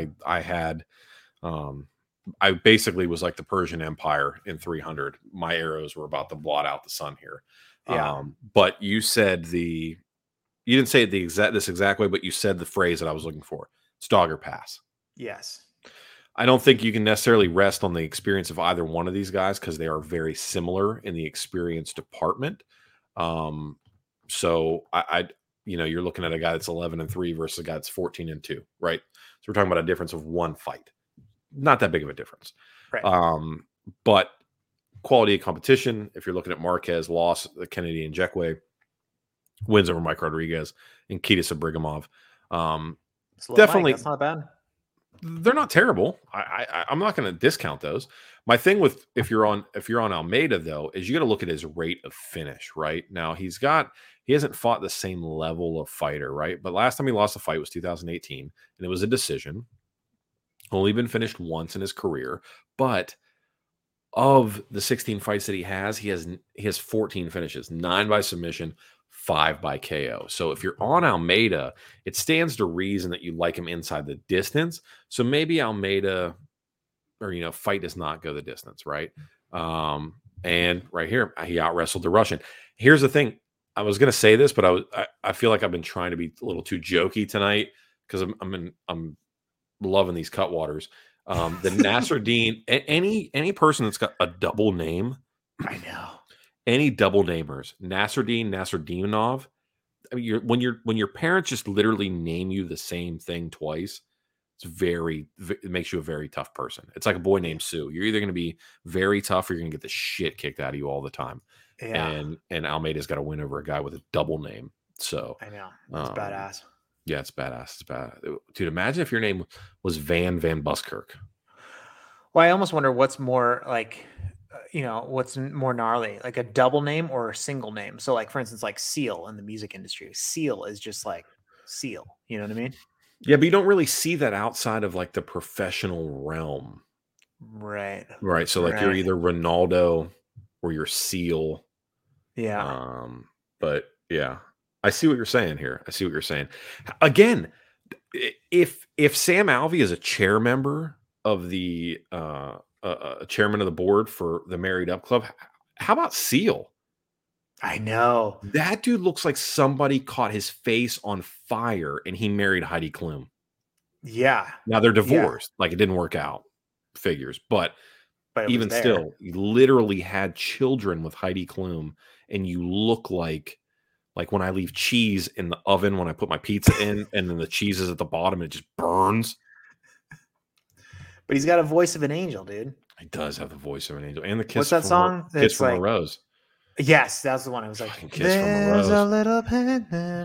S2: I basically was like the Persian Empire in 300. My arrows were about to blot out the sun here.
S3: Yeah.
S2: But you said you didn't say it this exact way, but you said the phrase that I was looking for. It's dog or pass.
S3: Yes.
S2: I don't think you can necessarily rest on the experience of either one of these guys because they are very similar in the experience department. So you're looking at a guy that's 11-3 versus a guy that's 14-2, right? So we're talking about a difference of one fight. Not that big of a difference.
S3: Right.
S2: But quality of competition, if you're looking at Marquez, loss, Kennedy and Jekwe, wins over Mike Rodriguez and Kita Sabrigamov. Definitely.
S3: That's not bad.
S2: They're not terrible. I'm not going to discount those. My thing with if you're on Almeida though is you got to look at his rate of finish. Right now he hasn't fought the same level of fighter, right? But last time he lost a fight was 2018, and it was a decision. Only been finished once in his career, but of the 16 fights that he has 14 finishes, 9 by submission, 5 by KO. So if you're on Almeida, it stands to reason that you like him inside the distance. So maybe Almeida or, fight does not go the distance, right? And right here, he out-wrestled the Russian. Here's the thing. I was going to say this, but I feel like I've been trying to be a little too jokey tonight because I'm loving these Cutwaters. The Nasruddin, any person that's got a double name,
S3: I know.
S2: Any double namers, Nasruddinov. I mean, when your parents just literally name you the same thing twice, it makes you a very tough person. It's like a boy named Sue. You're either going to be very tough or you're going to get the shit kicked out of you all the time.
S3: Yeah.
S2: And Almeida's got to win over a guy with a double name. So
S3: I know. It's badass.
S2: Yeah, it's badass. It's bad. Dude, imagine if your name was Van Buskirk.
S3: Well, I almost wonder what's more like, what's more gnarly, like a double name or a single name. So like, for instance, like Seal in the music industry, Seal is just like Seal. You know what I mean?
S2: Yeah, but you don't really see that outside of like the professional realm.
S3: Right.
S2: Right. So like you're either Ronaldo or you're Seal.
S3: Yeah.
S2: But yeah, I see what you're saying here. I see what you're saying. Again, if Sam Alvey is a chair member of the chairman of the board for the Married Up Club, how about Seal?
S3: I know.
S2: That dude looks like somebody caught his face on fire and he married Heidi Klum.
S3: Yeah.
S2: Now they're divorced. Like it didn't work out. Figures. But even still, you literally had children with Heidi Klum and you look like when I leave cheese in the oven when I put my pizza in and then the cheese is at the bottom and it just burns.
S3: But he's got a voice of an angel, dude.
S2: He does have the voice of an angel. And the kiss.
S3: What's that song?
S2: Kiss from a Rose.
S3: Yes, that's the one. I was like,
S2: Kiss from a Rose.
S3: A little pen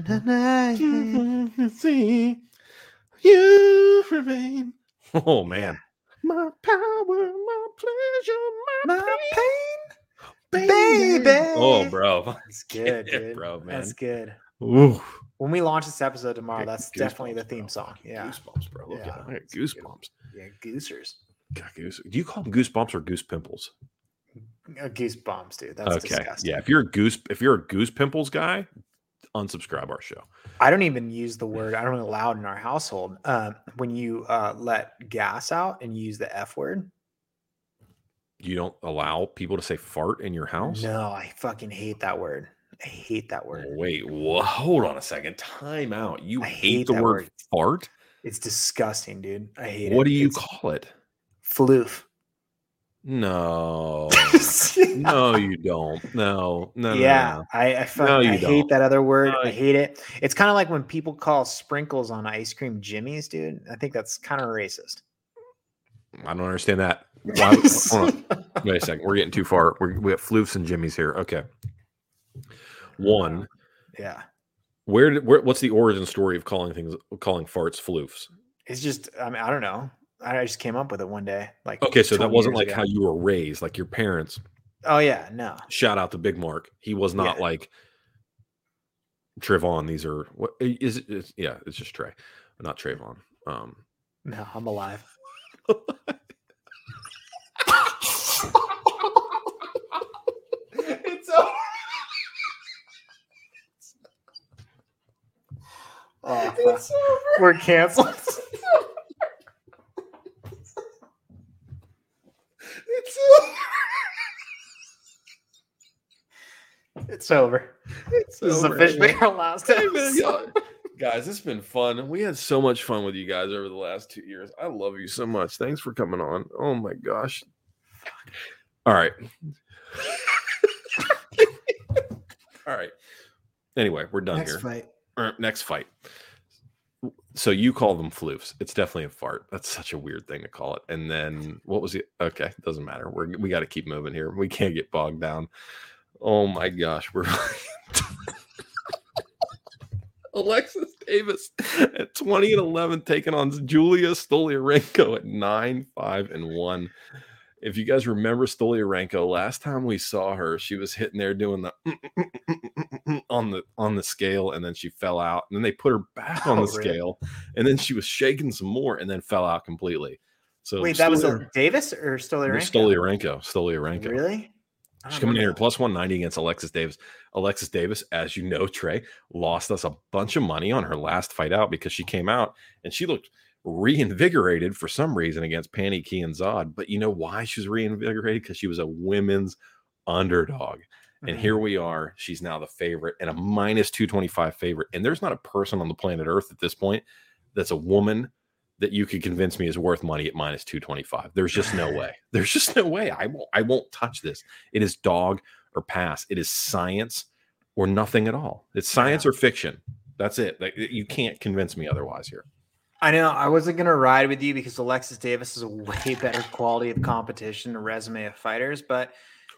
S2: see you remain. Oh man. My power, my pleasure, my pain. Baby. Oh, bro.
S3: That's good, dude.
S2: Bro, man.
S3: That's good.
S2: Ooh.
S3: When we launch this episode tomorrow, that's definitely the theme song. Yeah.
S2: Goosebumps, bro. Look at it. I got goosebumps.
S3: Yeah, goosers.
S2: God, do you call them goosebumps or goose pimples?
S3: Goosebumps, dude. That's disgusting.
S2: Yeah, if you're a goose pimples guy, unsubscribe our show.
S3: I don't even use the word. I don't allow it in our household. When you let gas out and use the F word.
S2: You don't allow people to say fart in your house?
S3: No, I fucking hate that word. I hate that word.
S2: Wait, hold on a second. Time out. You hate the word fart?
S3: It's disgusting, dude. I hate it.
S2: What do you call it?
S3: Floof.
S2: No, no, you don't. No.
S3: Yeah,
S2: No.
S3: I
S2: You
S3: hate
S2: don't.
S3: that other word.
S2: No.
S3: I hate it. It's kind of like when people call sprinkles on ice cream Jimmy's, dude. I think that's kind of racist.
S2: I don't understand that. Why? Hold on. Wait a second. We're getting too far. We have floofs and Jimmy's here. Okay. One.
S3: Yeah.
S2: What's the origin story of calling farts floofs?
S3: It's just, I mean, I don't know. I just came up with it one day. Like,
S2: Okay, so that
S3: 20
S2: wasn't
S3: years
S2: like
S3: ago.
S2: how you were raised, like your parents.
S3: Oh yeah, no.
S2: Shout out to Big Mark. He was not
S3: Yeah.
S2: like Trayvon. These are what is it? Yeah, it's just Trey, not Trayvon.
S3: No, I'm alive. It's over. Oh, it's over. We're canceled. It's over. It's over. This is officially our last episode.
S2: Guys, it's been fun. We had so much fun with you guys over the last 2 years. I love you so much. Thanks for coming on. Oh my gosh. All right. All right. Anyway, we're done here. Next fight. So you call them floofs. It's definitely a fart. That's such a weird thing to call it. And then what was it? Okay, doesn't matter. We got to keep moving here. We can't get bogged down. Oh my gosh, we're Alexis Davis at 20-11 taking on Julia Stoliarenko at 9-5-1. If you guys remember Stoliarenko, last time we saw her, she was hitting there doing the on the scale, and then she fell out. And then they put her back on the scale, and then she was shaking some more, and then fell out completely. So
S3: wait, that was Davis or Stoliarenko?
S2: Stoliarenko.
S3: Really?
S2: She's coming in here plus 190 against Alexis Davis. Alexis Davis, as you know, Trey, lost us a bunch of money on her last fight out because she came out and she looked reinvigorated for some reason against Pannie Kianzad. But you know why she was reinvigorated? Because she was a women's underdog. And here we are. She's now the favorite and a minus 225 favorite. And there's not a person on the planet Earth at this point that's a woman that you could convince me is worth money at minus 225. There's just no way. There's just no way. I won't touch this. It is dog or pass. It is science or nothing at all. It's science or fiction. That's it. Like, you can't convince me otherwise here.
S3: I know. I wasn't going to ride with you because Alexis Davis is a way better quality of competition and resume of fighters, but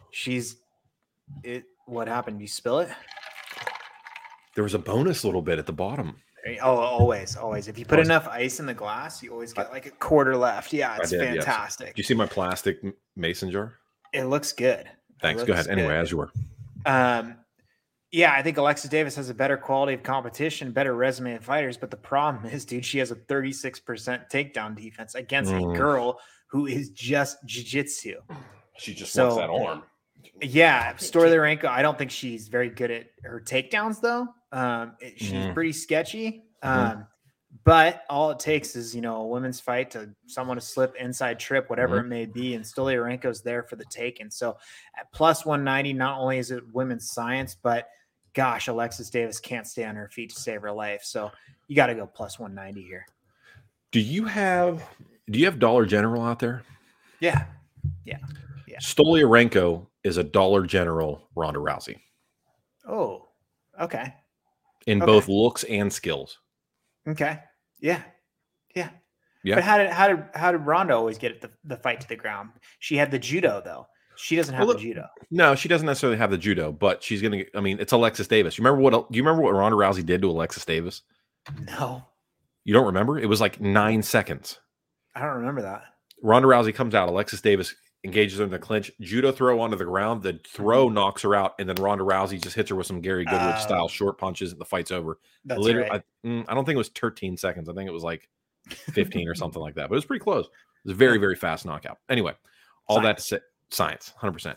S3: what happened? You spill it?
S2: There was a bonus little bit at the bottom.
S3: Oh, always. If you put enough ice in the glass, you always get like a quarter left. Yeah, it's fantastic.
S2: Yes. Do you see my plastic mason jar?
S3: It looks good.
S2: Thanks. Go ahead. Good. Anyway, as you were.
S3: Yeah, I think Alexis Davis has a better quality of competition, better resume of fighters. But the problem is, dude, she has a 36% takedown defense against a girl who is just jiu-jitsu.
S2: She just wants that arm.
S3: Yeah, Stoliarenko, I don't think she's very good at her takedowns, though. She's pretty sketchy. But all it takes is, a women's fight to someone to slip, inside trip, whatever it may be. And Stoliarenko's there for the taking. So at plus 190, not only is it women's science, but gosh, Alexis Davis can't stay on her feet to save her life. So you got to go plus 190 here.
S2: Do you have Dollar General out there?
S3: Yeah.
S2: Stoliarenko is a Dollar General Ronda Rousey.
S3: Oh, okay.
S2: In both looks and skills.
S3: Okay. Yeah. But how did Ronda always get the fight to the ground? She had the judo though. She doesn't have the judo. No,
S2: she doesn't necessarily have the judo, but she's gonna. I mean, it's Alexis Davis. Do you remember what Ronda Rousey did to Alexis Davis?
S3: No.
S2: You don't remember? It was like 9 seconds.
S3: I don't remember that.
S2: Ronda Rousey comes out. Alexis Davis engages her in the clinch. Judo throw onto the ground. The throw knocks her out, and then Ronda Rousey just hits her with some Gary Goodridge style short punches, and the fight's over.
S3: That's
S2: right.
S3: I
S2: don't think it was 13 seconds. I think it was like 15 or something like that. But it was pretty close. It was a very, very fast knockout. Anyway, all that to say, science, 100%.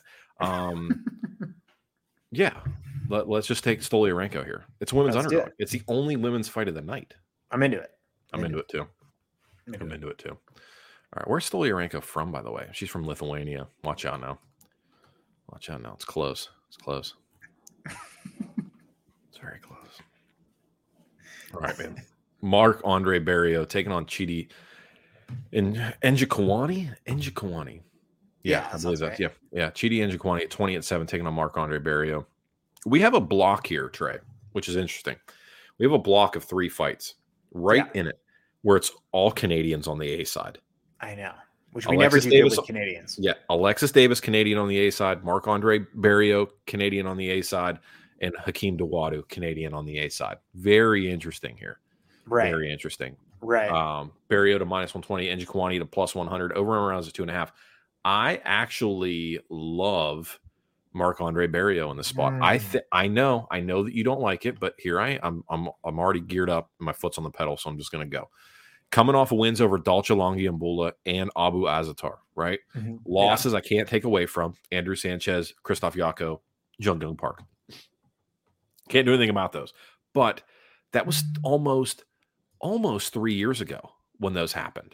S2: Yeah. Let's just take Stoliarenko here. It's women's underdog. It's the only women's fight of the night.
S3: I'm into it.
S2: I'm into it too. All right, where's Stoliarenko from, by the way? She's from Lithuania. Watch out now. It's close. It's very close. All right, man. Marc-Andre Barriault taking on Chidi Njokuani. Yeah, I believe that. Right. Yeah. Chidi and Njokuani at 20-7, taking on Marc-Andre Barriault. We have a block here, Trey, which is interesting. We have a block of 3 fights in it where it's all Canadians on the A side.
S3: I know, which we never do good with Canadians.
S2: Yeah, Alexis Davis, Canadian on the A side, Marc-Andre Barriault, Canadian on the A side, and Hakeem Dawodu, Canadian on the A side. Very interesting here.
S3: Right.
S2: Very interesting.
S3: Right.
S2: Barriault to -120, Njokuani to +100, over and around to 2.5. I actually love Marc-Andre Barriault in the spot. I know that you don't like it, but here I'm already geared up. My foot's on the pedal, so I'm just going to go. Coming off of wins over Dalcha Longiambula and Abu Azatar, right? Mm-hmm. Losses I can't take away from Andrew Sanchez, Christoph Yako, Jung Park. Can't do anything about those. But that was almost 3 years ago when those happened.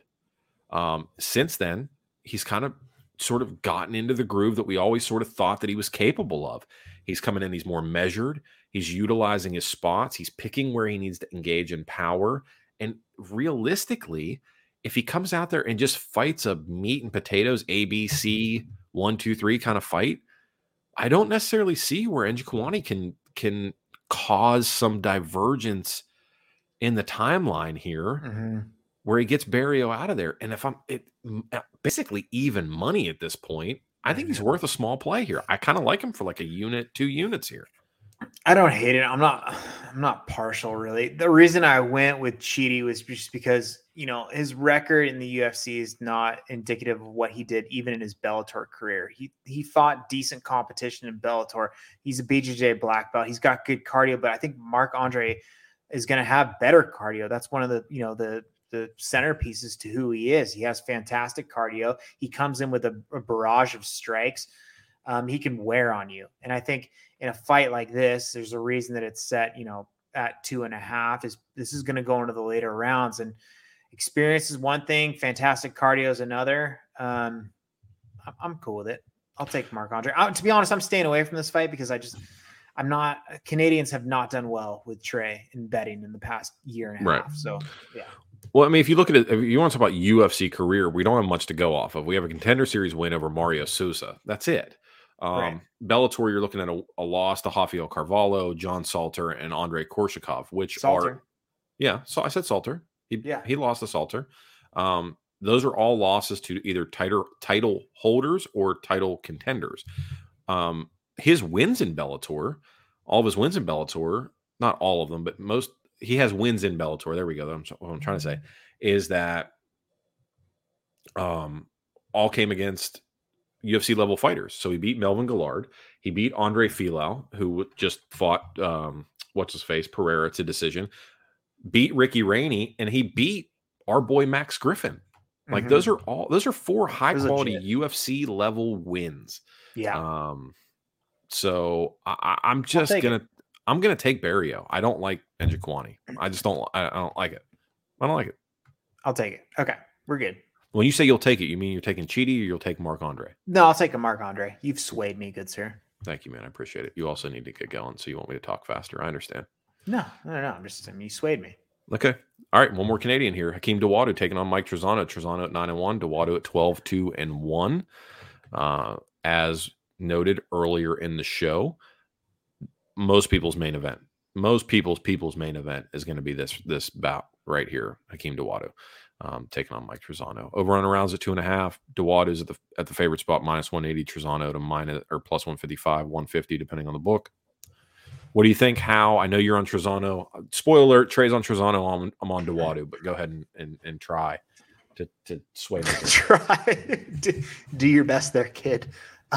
S2: Since then, he's kind of sort of gotten into the groove that we always sort of thought that he was capable of. He's coming in, he's more measured, he's utilizing his spots, he's picking where he needs to engage in power. And realistically, if he comes out there and just fights a meat and potatoes ABC 1, 2, 3 kind of fight, I don't necessarily see where Njokuani can cause some divergence in the timeline here, where he gets Barriault out of there. And if basically even money at this point, I think he's worth a small play here. I kind of like him for like a unit, 2 units here.
S3: I don't hate it. I'm not partial, really. The reason I went with Chidi was just because, his record in the UFC is not indicative of what he did even in his Bellator career. He fought decent competition in Bellator. He's a BJJ black belt. He's got good cardio, but I think Marc-Andre is going to have better cardio. That's one of the centerpieces to who he is. He has fantastic cardio. He comes in with a barrage of strikes. He can wear on you. And I think in a fight like this, there's a reason that it's set, at 2.5. This is going to go into the later rounds, and experience is one thing. Fantastic cardio is another. I'm cool with it. I'll take Marc-Andre. To be honest, I'm staying away from this fight because Canadians have not done well with Trey in betting in the past year and a half. So, yeah.
S2: Well, I mean, if you look at it, if you want to talk about UFC career, we don't have much to go off of. We have a Contender Series win over Mario Sousa. That's it. Bellator, you're looking at a loss to Rafael Carvalho, John Salter, and Andrei Korshakov, which Salter. So I said Salter. He lost to Salter. Those are all losses to either title holders or title contenders. His wins in Bellator, all of his wins in Bellator, not all of them, but most, he has wins in Bellator. There we go. What I'm trying to say is that all came against UFC level fighters. So he beat Melvin Gillard. He beat Andre Filau, who just fought Pereira to decision. Beat Ricky Rainey, and he beat our boy Max Griffin. Like those are 4 high quality UFC level wins.
S3: Yeah.
S2: So I'm just gonna take Barriault. I don't like Njokuani. I don't like it. I don't like it.
S3: I'll take it. Okay, we're good.
S2: When you say you'll take it, you mean you're taking Chidi or you'll take Marc-Andre?
S3: No, I'll take a Marc-Andre. You've swayed me, good sir.
S2: Thank you, man. I appreciate it. You also need to get going, so you want me to talk faster. I understand.
S3: No. You swayed me.
S2: Okay. All right. One more Canadian here. Hakeem Dawodu taking on Mike Trizano. Trizano at 9-1. Dawodu at 12-2-1. As noted earlier in the show, most people's main event is going to be this bout right here. Hakeem Dawodu taking on Mike Trizano. Over on rounds at 2.5. Dawodu is at the favorite spot, -180. Trizano to +155, 150, depending on the book. What do you think? How? I know you're on Trizano. Spoiler alert, Trey's on Trizano. I'm on Dawodu, but go ahead and try to sway me.
S3: Try. Do your best there, kid.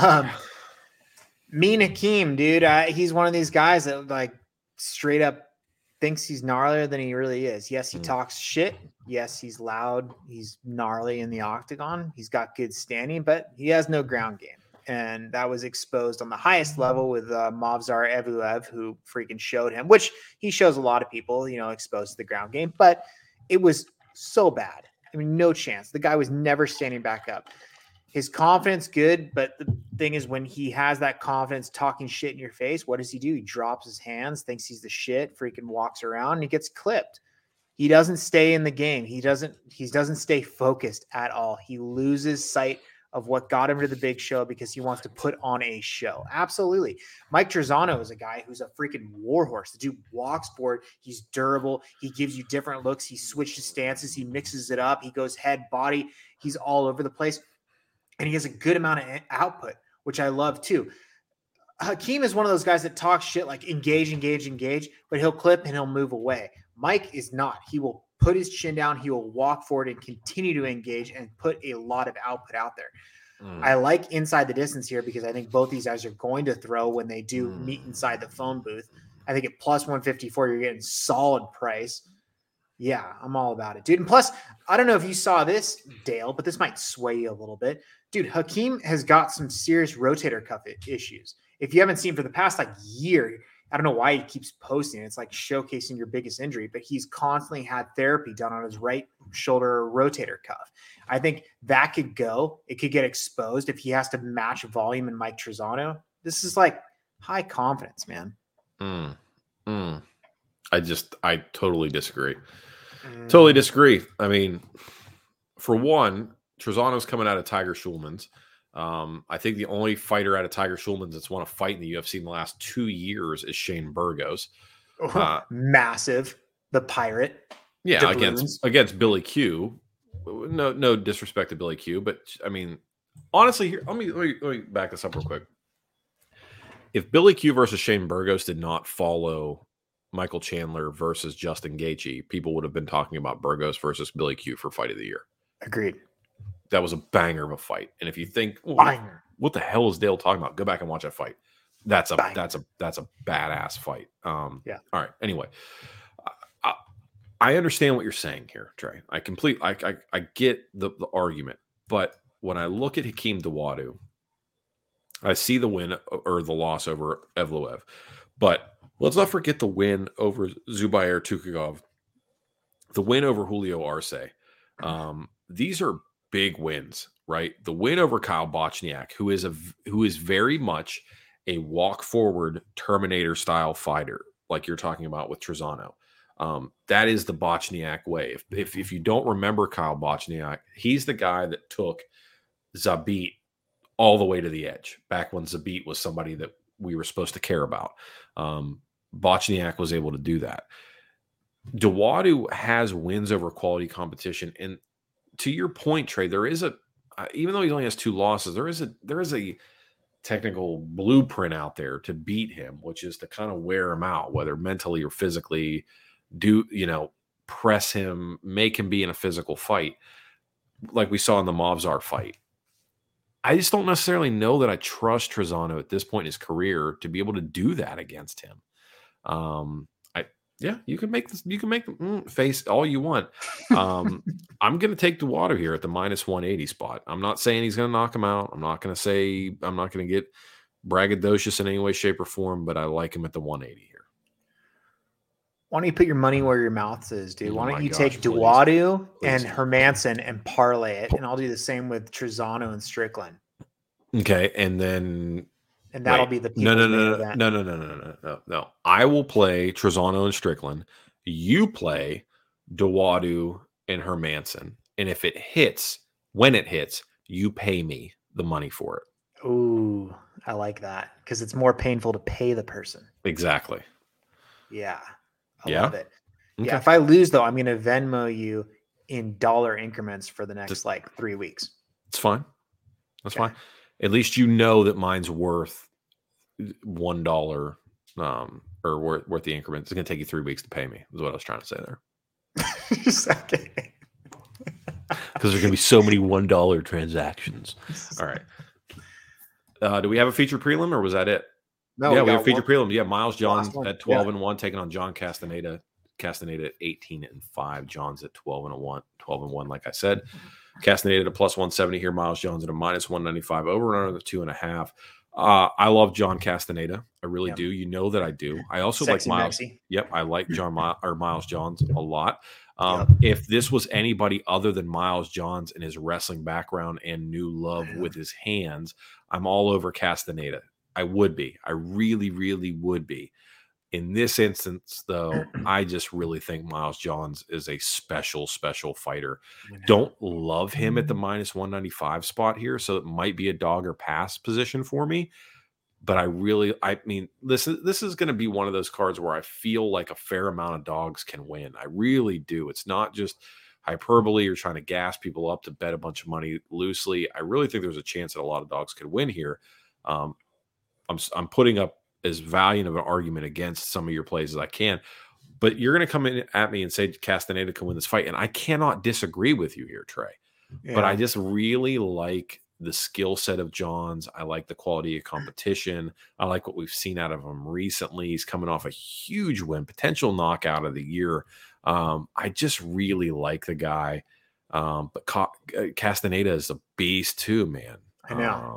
S3: Me and Hakeem, dude, he's one of these guys that like straight up thinks he's gnarlier than he really is. Yes, he talks shit. Yes, he's loud. He's gnarly in the octagon. He's got good standing, but he has no ground game. And that was exposed on the highest level with Movsar Evloev, who freaking showed him, which he shows a lot of people, exposed to the ground game. But it was so bad. I mean, no chance. The guy was never standing back up. His confidence, good. But the thing is, when he has that confidence talking shit in your face, what does he do? He drops his hands, thinks he's the shit, freaking walks around, and he gets clipped. He doesn't stay in the game. He doesn't stay focused at all. He loses sight of what got him to the big show because he wants to put on a show. Absolutely. Mike Trizano is a guy who's a freaking warhorse. The dude walks forward. He's durable. He gives you different looks. He switches stances. He mixes it up. He goes head, body. He's all over the place. And he has a good amount of output, which I love too. Hakeem is one of those guys that talks shit like engage, but he'll clip and he'll move away. Mike is not. He will put his chin down. He will walk forward and continue to engage and put a lot of output out there. I like inside the distance here because I think both these guys are going to throw when they do meet inside the phone booth. I think at plus 154, you're getting solid price. Yeah, I'm all about it, dude. And plus, I don't know if you saw this, Dale, but this might sway you a little bit. Dude, Hakeem has got some serious rotator cuff issues. If you haven't seen for the past like year, I don't know why he keeps posting. It's like showcasing your biggest injury, but he's constantly had therapy done on his right shoulder rotator cuff. I think that could go. It could get exposed if he has to match volume in Mike Trizano. This is like high confidence, man.
S2: I totally disagree. Totally disagree. I mean, for one, Trizano's coming out of Tiger Schulman's. I think the only fighter out of Tiger Schulman's that's won a fight in the UFC in the last 2 years is Shane Burgos.
S3: Massive, the Pirate.
S2: Yeah, against Billy Q. No disrespect to Billy Q, but I mean, honestly, here let me back this up real quick. If Billy Q versus Shane Burgos did not follow Michael Chandler versus Justin Gaethje, people would have been talking about Burgos versus Billy Q for fight of the year.
S3: Agreed.
S2: That was a banger of a fight. And if you think, what the hell is Dale talking about? Go back and watch that fight. That's a badass fight.
S3: Yeah.
S2: All right. Anyway, I understand what you're saying here, Trey. I get the argument, but when I look at Hakeem Dawodu, I see the win or the loss over Evloev, but let's not forget the win over Zubair Tukhugov, the win over Julio Arce. These are big wins, right? The win over Kyle Bochniak, who is very much a walk forward Terminator style fighter, like you're talking about with Trizano. That is the Bochniak way. If you don't remember Kyle Bochniak, he's the guy that took Zabit all the way to the edge back when Zabit was somebody that we were supposed to care about. Bochniak was able to do that. Dawodu has wins over quality competition, and to your point, Trey, there is even though he only has 2 losses, there is a technical blueprint out there to beat him, which is to kind of wear him out, whether mentally or physically. Press him, make him be in a physical fight, like we saw in the Movsar fight. I just don't necessarily know that I trust Trizano at this point in his career to be able to do that against him. You can make this. You can make the face all you want. I'm going to take Dawodu here at the minus 180 spot. I'm not saying he's going to knock him out. I'm not going to get braggadocious in any way, shape, or form. But I like him at the 180 here.
S3: Why don't you put your money where your mouth is, dude? Why don't you take Dawodu and Hermanson and parlay it, and I'll do the same with Trizano and Strickland.
S2: Okay, and that'll be the no. I will play Trizano and Strickland. You play Dawodu and Hermanson, and if it hits, when it hits, you pay me the money for it.
S3: Ooh, I like that because it's more painful to pay the person.
S2: Exactly.
S3: Yeah. I love it.
S2: Okay.
S3: Yeah. If I lose, though, I'm going to Venmo you in dollar increments for the next 3 weeks.
S2: It's fine. That's fine. At least you know that mine's worth $1 or worth the increment. It's going to take you 3 weeks to pay me, is what I was trying to say there.
S3: Okay.
S2: Because there's going to be so many $1 transactions. All right. Do we have a feature prelim or was that it?
S3: No,
S2: yeah, we have feature prelim. Yeah, Miles John at 12-1, taking on John Castaneda. Castaneda at 18-5. John's at 12-1, like I said. Castaneda at a plus 170 here. Miles Jones at a minus 195. Over and under the 2.5. I love John Castaneda. I really do. You know that I do. I also like Miles.
S3: Maxi.
S2: Yep, I like Miles Johns a lot. If this was anybody other than Miles Johns and his wrestling background and new love with his hands, I'm all over Castaneda. I would be. I really, really would be. In this instance, though, I just really think Miles Johns is a special fighter. Don't love him at the minus 195 spot here, so it might be a dog or pass position for me. But I mean, this is going to be one of those cards where I feel like a fair amount of dogs can win. I really do. It's not just hyperbole or trying to gas people up to bet a bunch of money loosely. I really think there's a chance that a lot of dogs could win here. I'm putting up as valiant of an argument against some of your plays as I can, but you're going to come in at me and say Castaneda can win this fight, and I cannot disagree with you here, Trey. Yeah. But I just really like the skill set of Johns. I like the quality of competition. I like what we've seen out of him recently. He's coming off a huge win, potential knockout of the year. I just really like the guy. But Castaneda is a beast too, man.
S3: I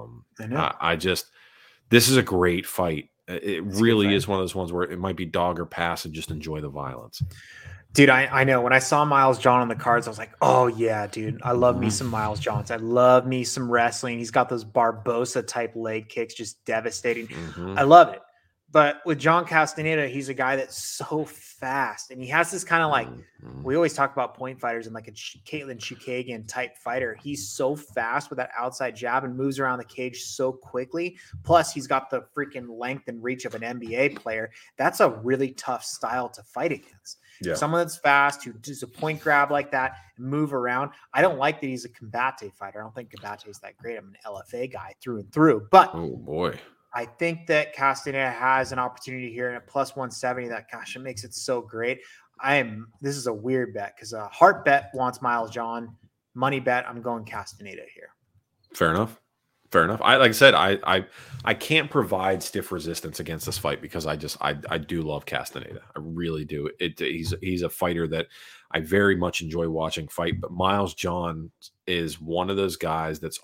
S3: know.
S2: This is a great fight. It really is one of those ones where it might be dog or pass and just enjoy the violence.
S3: Dude, I know. When I saw Miles John on the cards, I was like, oh, yeah, dude. I love me some Miles Johns. I love me some wrestling. He's got those Barbosa-type leg kicks, just devastating. I love it. But with John Castaneda, he's a guy that's so fast. And he has this kind of like, we always talk about point fighters and like a Caitlin Chukagian type fighter. He's so fast with that outside jab and moves around the cage so quickly. Plus, he's got the freaking length and reach of an NBA player. That's a really tough style to fight against. Yeah. Someone that's fast, who does a point grab like that and move around. I don't like that he's a Combate fighter. I don't think Combate is that great. I'm an LFA guy through and through. But
S2: oh boy,
S3: I think that Castaneda has an opportunity here and at plus 170. That gosh, it makes it so great. This is a weird bet because a heart bet wants Miles John. Money bet, I'm going Castaneda here.
S2: Fair enough. Like I said, I can't provide stiff resistance against this fight because I do love Castaneda. I really do. He's a fighter that I very much enjoy watching fight. But Miles John is one of those guys that's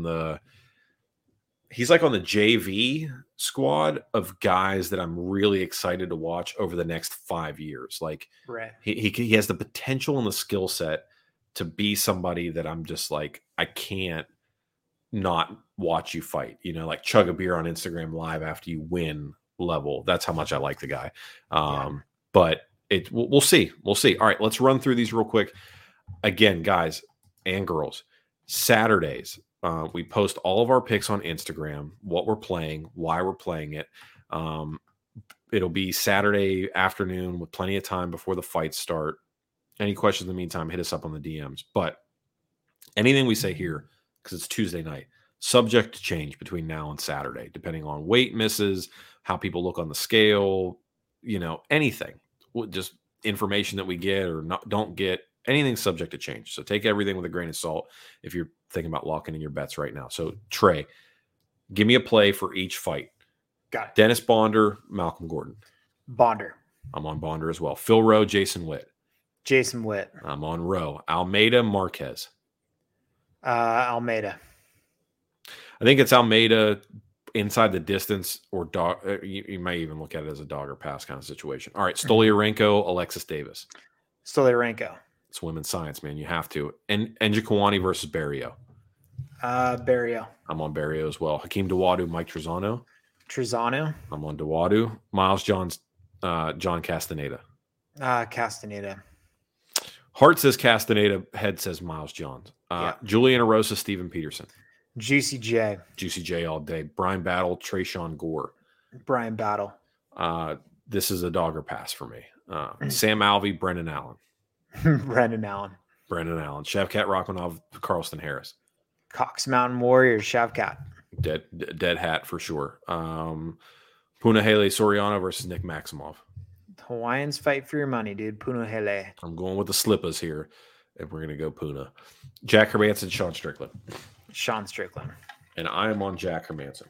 S2: he's like on the JV squad of guys that I'm really excited to watch over the next 5 years. Like
S3: right.
S2: He has the potential and the skill set to be somebody that I'm just like, I can't not watch you fight, like chug a beer on Instagram live after you win level. That's how much I like the guy. But we'll see. All right, let's run through these real quick. Again, guys and girls, Saturdays, we post all of our picks on Instagram, what we're playing, why we're playing it. It'll be Saturday afternoon with plenty of time before the fights start. Any questions in the meantime, hit us up on the DMs. But anything we say here, because it's Tuesday night, subject to change between now and Saturday, depending on weight misses, how people look on the scale, anything, just information that we get or don't get, anything subject to change. So take everything with a grain of salt if you're thinking about locking in your bets right now. So Trey, give me a play for each fight.
S3: Got it.
S2: Dennis Bonder, Malcolm Gordon.
S3: Bonder.
S2: I'm on Bonder as well. Phil Rowe, Jason Witt.
S3: Jason Witt.
S2: I'm on Rowe. Almeida, Marquez.
S3: Almeida.
S2: I think it's Almeida inside the distance or dog. You might even look at it as a dog or pass kind of situation. All right. Stoliarenko, Alexis Davis.
S3: Stoliarenko.
S2: It's women's science, man. You have to. And Njokuani versus Barrio.
S3: Barrio.
S2: I'm on Barrio as well. Hakeem Dawodu, Mike Trizano. I'm on Dawodu. Miles Johns, John Castaneda.
S3: Castaneda.
S2: Heart says Castaneda. Head says Miles Johns. Juliana Rosa, Steven Peterson.
S3: Juicy J
S2: all day. Brian Battle, Trayshawn Gore.
S3: Brian Battle.
S2: This is a dog or pass for me. Sam Alvey, Brendan Allen.
S3: Brendan Allen.
S2: Shavkat Rachmanov, Carlston Harris.
S3: Cox Mountain Warriors, Shavkat.
S2: Dead hat for sure. Punahele Soriano versus Nick Maximov.
S3: Hawaiians fight for your money, dude. Punahele.
S2: I'm going with the slippers here, and we're going to go Puna. Jack Hermanson, Sean Strickland. And I am on Jack Hermanson.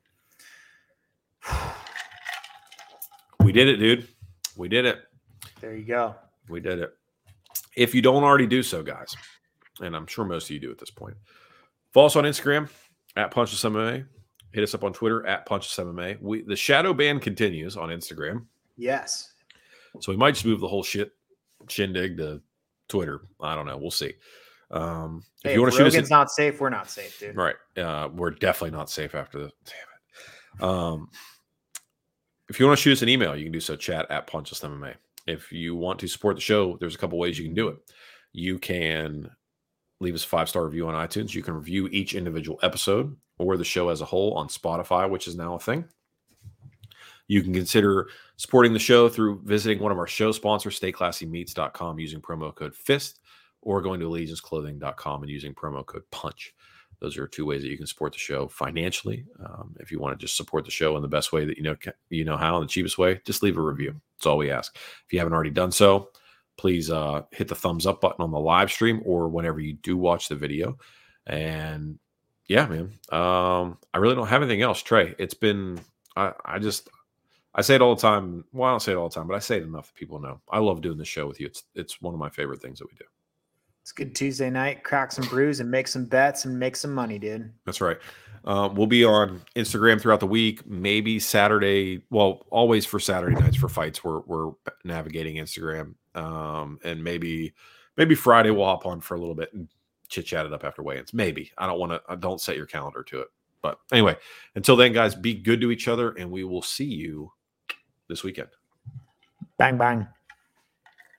S2: We did it, dude. We did it.
S3: There you go.
S2: We did it. If you don't already do so, guys, and I'm sure most of you do at this point, follow us on Instagram at PunchUsMMA. Hit us up on Twitter at PunchUsMMA. The shadow ban continues on Instagram.
S3: Yes.
S2: So we might just move the whole shindig to Twitter. I don't know. We'll see.
S3: If you want to shoot us, not safe. We're not safe, dude.
S2: Right. We're definitely not safe after this. Damn it. if you want to shoot us an email, you can do so, chat@PunchListMMA. If you want to support the show, there's a couple ways you can do it. You can leave us a 5-star review on iTunes. You can review each individual episode or the show as a whole on Spotify, which is now a thing. You can consider supporting the show through visiting one of our show sponsors, StayClassyMeats.com, using promo code FIST, or going to AllegianceClothing.com and using promo code PUNCH. Those are 2 ways that you can support the show financially. If you want to just support the show in the best way that you know how, in the cheapest way, just leave a review. That's all we ask. If you haven't already done so, please hit the thumbs up button on the live stream or whenever you do watch the video. And yeah, man, I really don't have anything else. Trey, it's been, I say it all the time. Well, I don't say it all the time, but I say it enough that people know. I love doing this show with you. It's one of my favorite things that we do.
S3: It's good Tuesday night, crack some brews and make some bets and make some money, dude.
S2: That's right. We'll be on Instagram throughout the week, maybe Saturday. Well, always for Saturday nights for fights. We're navigating Instagram. And maybe Friday we'll hop on for a little bit and chit chat it up after weigh-ins. Maybe. Don't set your calendar to it. But anyway, until then, guys, be good to each other, and we will see you this weekend.
S3: Bang, bang.